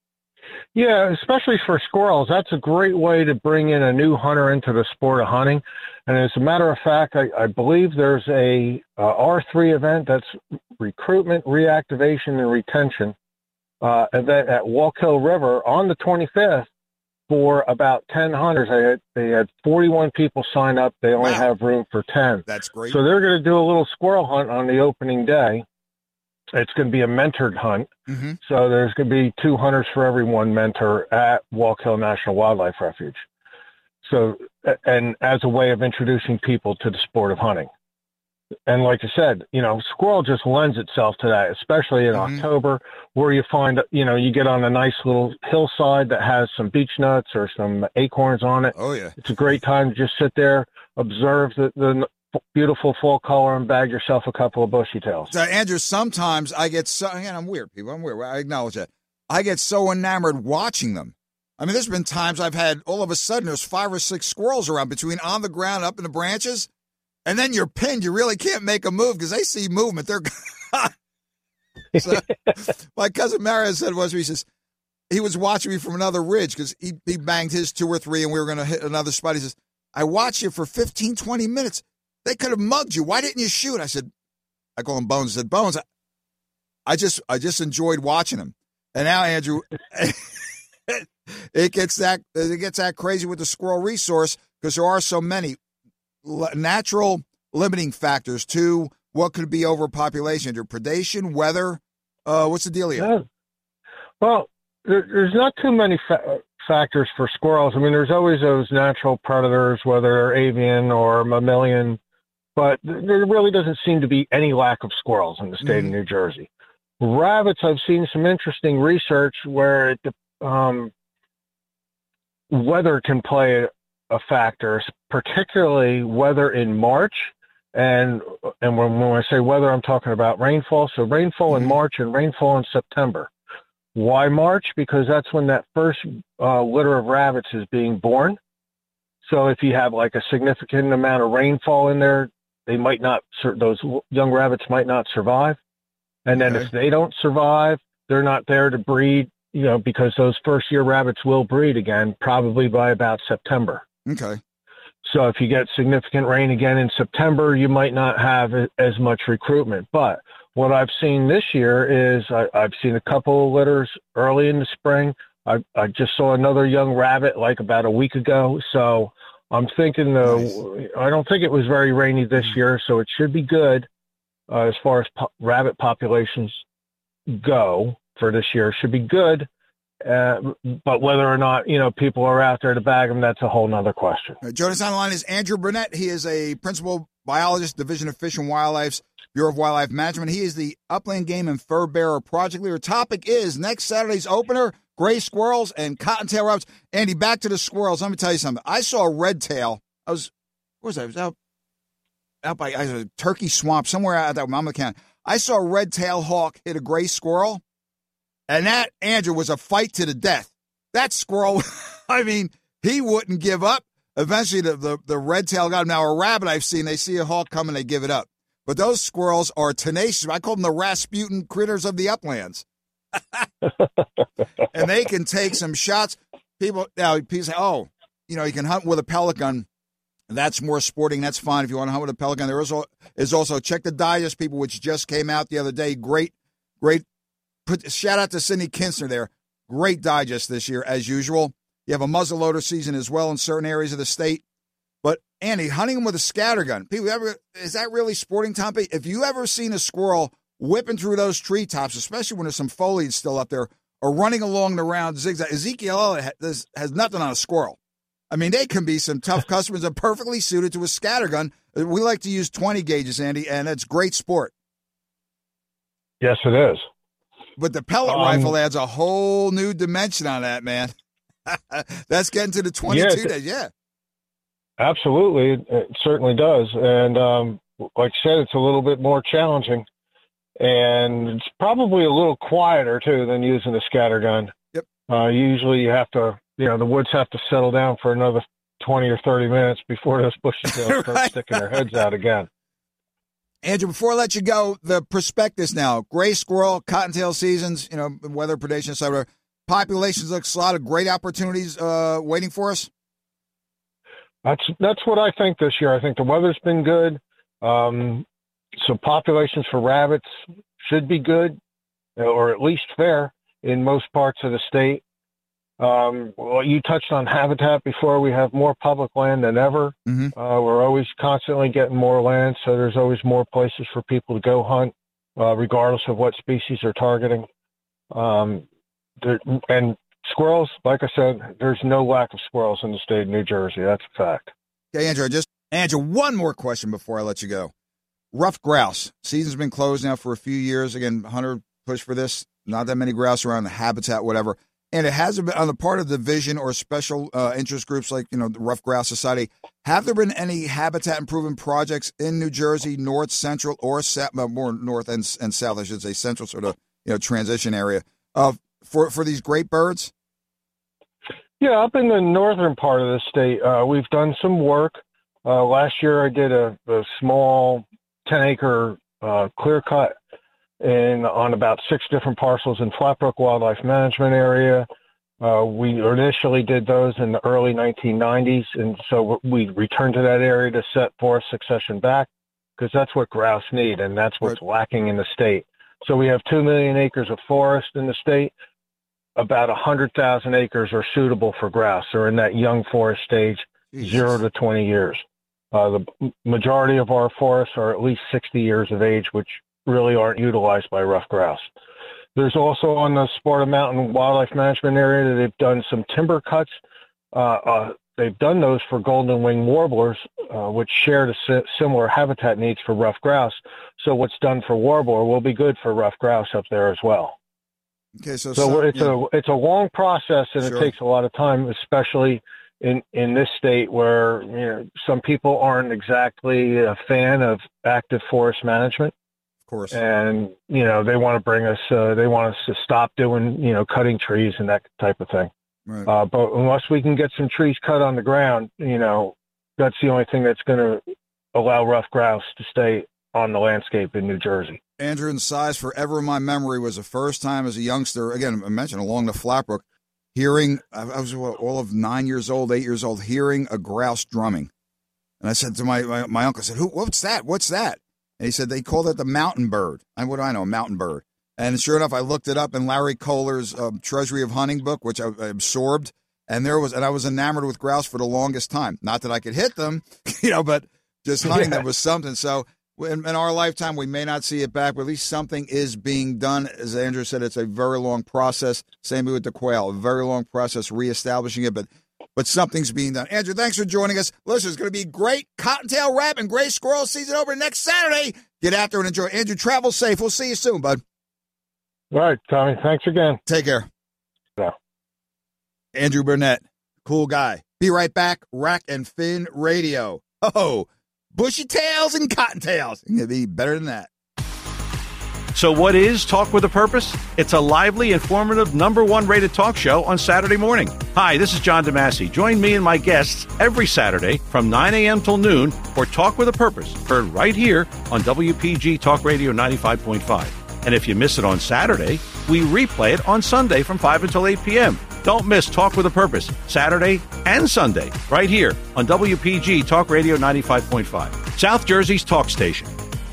Speaker 17: Yeah, especially for squirrels. That's a great way to bring in a new hunter into the sport of hunting. And as a matter of fact, I, I believe there's a uh, R three event that's recruitment, reactivation, and retention uh, event at Wallkill River on the twenty-fifth for about ten hunters. They had, they had forty-one people sign up. They only wow. have room for ten.
Speaker 2: That's great.
Speaker 17: So they're going to do a little squirrel hunt on the opening day. It's going to be a mentored hunt.
Speaker 2: Mm-hmm.
Speaker 17: So there's going to be two hunters for every one mentor at Wallkill National Wildlife Refuge. So, and as a way of introducing people to the sport of hunting. And like I said, you know, squirrel just lends itself to that, especially in mm-hmm. October, where you find, you know, you get on a nice little hillside that has some beech nuts or some acorns on it.
Speaker 2: Oh, yeah.
Speaker 17: It's a great time to just sit there, observe the, the beautiful fall color, and bag yourself a couple of bushy tails.
Speaker 2: So, Andrew, sometimes I get so, again, I'm weird, people. I'm weird. I acknowledge that. I get so enamored watching them. I mean, there's been times I've had, all of a sudden, there's five or six squirrels around between on the ground, up in the branches, and then you're pinned. You really can't make a move because they see movement. They're so, my cousin Mario said was, he says, he was watching me from another ridge because he, he banged his two or three and we were going to hit another spot. He says, I watched you for fifteen, twenty minutes. They could have mugged you. Why didn't you shoot? I said, I call him Bones. I said, Bones, I, I just I just enjoyed watching him. And now, Andrew, it gets that it gets that crazy with the squirrel resource because there are so many natural limiting factors to what could be overpopulation, Andrew. Predation, weather. Uh, what's the deal here?
Speaker 17: Yeah. Well, there, there's not too many fa- factors for squirrels. I mean, there's always those natural predators, whether they're avian or mammalian, but there really doesn't seem to be any lack of squirrels in the state mm-hmm. of New Jersey. Rabbits, I've seen some interesting research where it, um, weather can play a, a factor, particularly weather in March. And and when, when I say weather, I'm talking about rainfall. So rainfall mm-hmm. in March and rainfall in September. Why March? Because that's when that first uh, litter of rabbits is being born. So if you have like a significant amount of rainfall in there, they might not, those young rabbits might not survive. And then okay. if they don't survive, they're not there to breed, you know, because those first year rabbits will breed again, probably by about September.
Speaker 2: Okay.
Speaker 17: So if you get significant rain again in September, you might not have as much recruitment. But what I've seen this year is I, I've seen a couple of litters early in the spring. I, I just saw another young rabbit like about a week ago. So I'm thinking, though, nice. I don't think it was very rainy this year, so it should be good uh, as far as po- rabbit populations go for this year. It should be good. Uh, but whether or not, you know, people are out there to bag them, that's a whole nother question.
Speaker 2: Uh, joining us on the line is Andrew Burnett. He is a principal biologist, Division of Fish and Wildlife's Bureau of Wildlife Management. He is the Upland Game and Fur Bearer Project Leader. Topic is next Saturday's opener, gray squirrels and cottontail rabbits. Andy, back to the squirrels. Let me tell you something. I saw a red tail. I was, where was I? I was out, out by I was a turkey swamp, somewhere out that Mama County. I saw a red tail hawk hit a gray squirrel, and that, Andrew, was a fight to the death. That squirrel, I mean, he wouldn't give up. Eventually, the, the, the red tail got him. Now, a rabbit I've seen, they see a hawk coming, they give it up. But those squirrels are tenacious. I call them the Rasputin critters of the uplands. And they can take some shots. People now people say, oh, you know, you can hunt with a pellet gun. That's more sporting. That's fine if you want to hunt with a pellet gun. There is also, is also check the digest, people, which just came out the other day. Great, great. Put shout out to Cindy Kinsner there. Great digest this year as usual. You have a muzzleloader season as well in certain areas of the state. But Andy, hunting them with a scattergun. People ever is that really sporting, Tom P? If you ever seen a squirrel whipping through those treetops, especially when there's some foliage still up there, or running along the round zigzag, Ezekiel Elliott has, has nothing on a squirrel. I mean, they can be some tough customers that are perfectly suited to a scattergun. We like to use twenty gauges, Andy, and it's great sport.
Speaker 17: Yes, it is.
Speaker 2: But the pellet
Speaker 17: um,
Speaker 2: rifle adds a whole new dimension on that, man. That's getting to the twenty-two
Speaker 17: yeah,
Speaker 2: days, yeah.
Speaker 17: Absolutely, it certainly does. And um, like I said, it's a little bit more challenging. And it's probably a little quieter, too, than using a scattergun.
Speaker 2: Yep.
Speaker 17: Uh, usually you have to, you know, the woods have to settle down for another twenty or thirty minutes before those bushes start right. sticking their heads out again.
Speaker 2: Andrew, before I let you go, the prospectus now, gray squirrel, cottontail seasons, you know, weather predation, et cetera. Populations looks a lot of great opportunities uh, waiting for us.
Speaker 17: That's that's what I think this year. I think the weather's been good. Um, so populations for rabbits should be good, or at least fair in most parts of the state. Um, well, you touched on habitat before. We have more public land than ever.
Speaker 2: Mm-hmm.
Speaker 17: Uh, we're always constantly getting more land, so there's always more places for people to go hunt, uh, regardless of what species they're targeting. Um, there, and squirrels, like I said, there's no lack of squirrels in the state of New Jersey. That's a fact.
Speaker 2: Okay, Andrew, just Andrew, one more question before I let you go. Rough grouse. Season's been closed now for a few years. Again, hunter push for this. Not that many grouse around, the habitat, whatever. And it hasn't been on the part of the division or special uh, interest groups like, you know, the Rough Grouse Society. Have there been any habitat improvement projects in New Jersey, north, central, or south, more north and, and south, I should say, central sort of, you know, transition area of for, for these great birds?
Speaker 17: Yeah, up in the northern part of the state, uh, we've done some work. Uh, last year I did a, a small ten acre uh, clear cut in on about six different parcels in Flatbrook Wildlife Management Area. Uh, we initially did those in the early nineteen nineties, and so we returned to that area to set forest succession back because that's what grouse need, and that's what's right. lacking in the state. So we have two million acres of forest in the state. About one hundred thousand acres are suitable for grouse. They're in that young forest stage, Jesus. zero to twenty years. Uh, the majority of our forests are at least sixty years of age, which really aren't utilized by rough grouse. There's also on the Sparta Mountain Wildlife Management Area, they've done some timber cuts. Uh, uh, they've done those for golden wing warblers, uh, which share the si- similar habitat needs for rough grouse. So what's done for warbler will be good for rough grouse up there as well.
Speaker 2: Okay, so,
Speaker 17: so, so it's
Speaker 2: yeah.
Speaker 17: a it's a long process, and
Speaker 2: Sure.
Speaker 17: it takes a lot of time, especially in in this state where, you know, some people aren't exactly a fan of active forest management.
Speaker 2: Of course.
Speaker 17: And, you know, they want to bring us, uh, they want us to stop doing, you know, cutting trees and that type of thing.
Speaker 2: Right.
Speaker 17: Uh, but unless we can get some trees cut on the ground, you know, that's the only thing that's going to allow rough grouse to stay on the landscape in New Jersey.
Speaker 2: Andrew and Size, forever in my memory, was the first time as a youngster, again, I mentioned along the Flatbrook, hearing, I was what, all of nine years old, eight years old, hearing a grouse drumming. And I said to my, my, my uncle, I said, Who, what's that? What's that? And he said, they called it the mountain bird. And what do I know? A mountain bird. And sure enough, I looked it up in Larry Kohler's um, Treasury of Hunting book, which I, I absorbed. And there was, and I was enamored with grouse for the longest time. Not that I could hit them, you know, but just hunting
Speaker 17: yeah.
Speaker 2: them was something. So in, in our lifetime, we may not see it back, but at least something is being done. As Andrew said, it's a very long process. Same with the quail, a very long process reestablishing it, but but something's being done. Andrew, thanks for joining us. Listen, it's going to be great cottontail rap and gray squirrel season over next Saturday. Get out there and enjoy. Andrew, travel safe. We'll see you soon, bud.
Speaker 17: All right, Tommy. Thanks again.
Speaker 2: Take care.
Speaker 17: Yeah.
Speaker 2: Andrew Burnett, cool guy. Be right back. Rack and Fin Radio. Oh, bushy tails and cottontails. It's going to be better than that.
Speaker 18: So what is Talk with a Purpose? It's a lively, informative, number one rated talk show on Saturday morning. Hi, this is John DeMasi. Join me and my guests every Saturday from nine a.m. till noon for Talk with a Purpose, heard right here on W P G Talk Radio ninety-five point five. And if you miss it on Saturday, we replay it on Sunday from five until eight p.m. Don't miss Talk with a Purpose, Saturday and Sunday, right here on W P G Talk Radio ninety-five point five, South Jersey's talk station.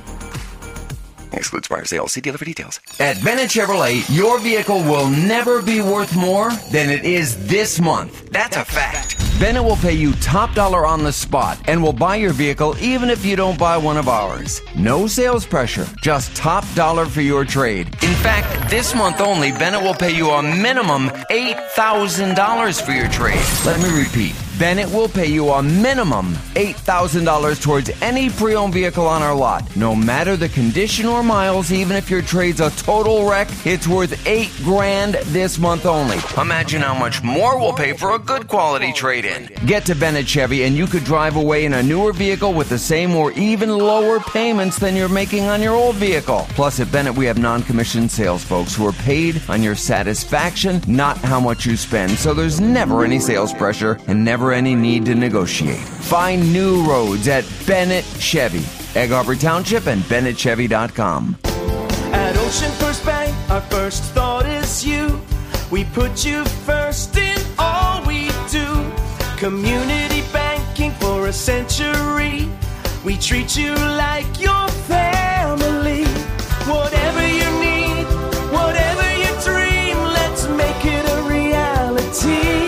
Speaker 19: Excludes prior sales. See dealer for details. At Bennett Chevrolet, your vehicle will never be worth more than it is this month. That's a fact. Bennett will pay you top dollar on the spot and will buy your vehicle even if you don't buy one of ours. No sales pressure, just top dollar for your trade. In fact, this month only, Bennett will pay you a minimum eight thousand dollars for your trade. Let me repeat. Bennett will pay you a minimum eight thousand dollars towards any pre-owned vehicle on our lot. No matter the condition or miles, even if your trade's a total wreck, it's worth eight grand this month only. Imagine how much more we'll pay for a good quality trade-in. Get to Bennett Chevy and you could drive away in a newer vehicle with the same or even lower payments than you're making on your old vehicle. Plus, at Bennett, we have non-commissioned sales folks who are paid on your satisfaction, not how much you spend. So there's never any sales pressure and never any need to negotiate. Find new roads at Bennett Chevy, Egg Harbor Township, and Bennett Chevy dot com.
Speaker 8: At Ocean First Bank, our first thought is you. We put you first in all we do. Community banking for a century. We treat you like your family. Whatever you need, whatever you dream, let's make it a reality.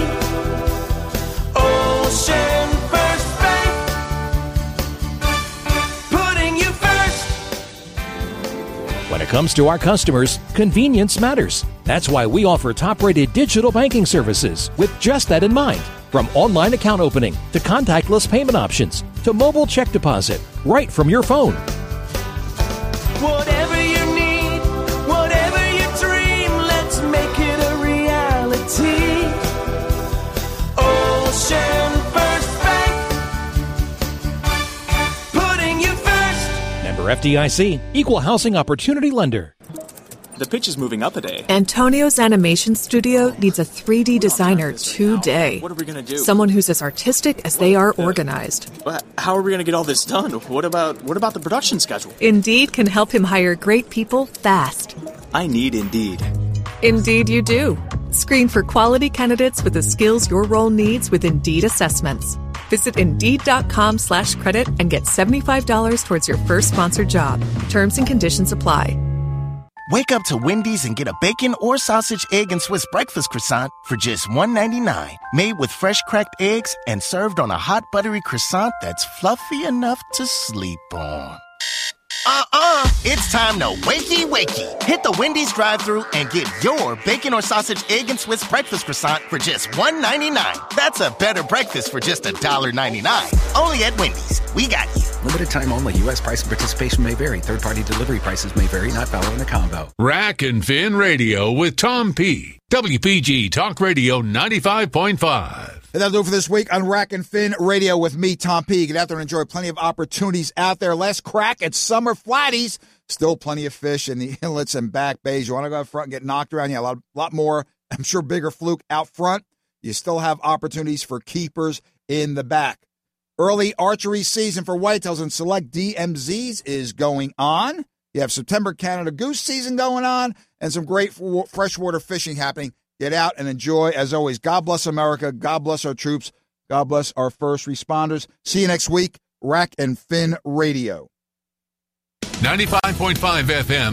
Speaker 8: Ocean First Bank, putting you first.
Speaker 20: When it comes to our customers, convenience matters. That's why we offer top-rated digital banking services with just that in mind. From online account opening to contactless payment options to mobile check deposit right from your phone.
Speaker 8: Whatever you need, whatever you dream, let's make it a reality. Ocean First Bank, putting you first.
Speaker 20: Member F D I C, Equal Housing Opportunity Lender.
Speaker 21: The pitch is moving up a day.
Speaker 22: Antonio's animation studio needs a three D designer today.
Speaker 21: What are we going to do?
Speaker 22: Someone who's as artistic as they are organized.
Speaker 21: But how are we going to get all this done? What about what about the production schedule?
Speaker 22: Indeed can help him hire great people fast.
Speaker 21: I need Indeed.
Speaker 22: Indeed you do. Screen for quality candidates with the skills your role needs with Indeed assessments. Visit Indeed.com slash credit and get seventy-five dollars towards your first sponsored job. Terms and conditions apply.
Speaker 23: Wake up to Wendy's and get a bacon or sausage, egg, and Swiss breakfast croissant for just one ninety-nine. Made with fresh cracked eggs and served on a hot buttery croissant that's fluffy enough to sleep on. Uh-uh, it's time to wakey wakey. Hit the Wendy's drive-thru and get your bacon or sausage, egg, and Swiss breakfast croissant for just one ninety-nine. That's a better breakfast for just one ninety-nine. Only at Wendy's. We got you.
Speaker 24: Limited time only. U S price and participation may vary. Third-party delivery prices may vary. Not valid in the combo.
Speaker 1: Rack and Fin Radio with Tom P. W P G Talk Radio ninety-five point five.
Speaker 2: And that'll do it for this week on Rack and Fin Radio with me, Tom P. Get out there and enjoy plenty of opportunities out there. Last crack at summer flatties. Still plenty of fish in the inlets and back bays. You want to go out front and get knocked around? Yeah, a lot, lot more, I'm sure, bigger fluke out front. You still have opportunities for keepers in the back. Early archery season for whitetails and select D M Zs is going on. You have September Canada Goose season going on and some great freshwater fishing happening. Get out and enjoy. As always, God bless America. God bless our troops. God bless our first responders. See you next week. Rack and Fin Radio.
Speaker 1: ninety-five point five F M.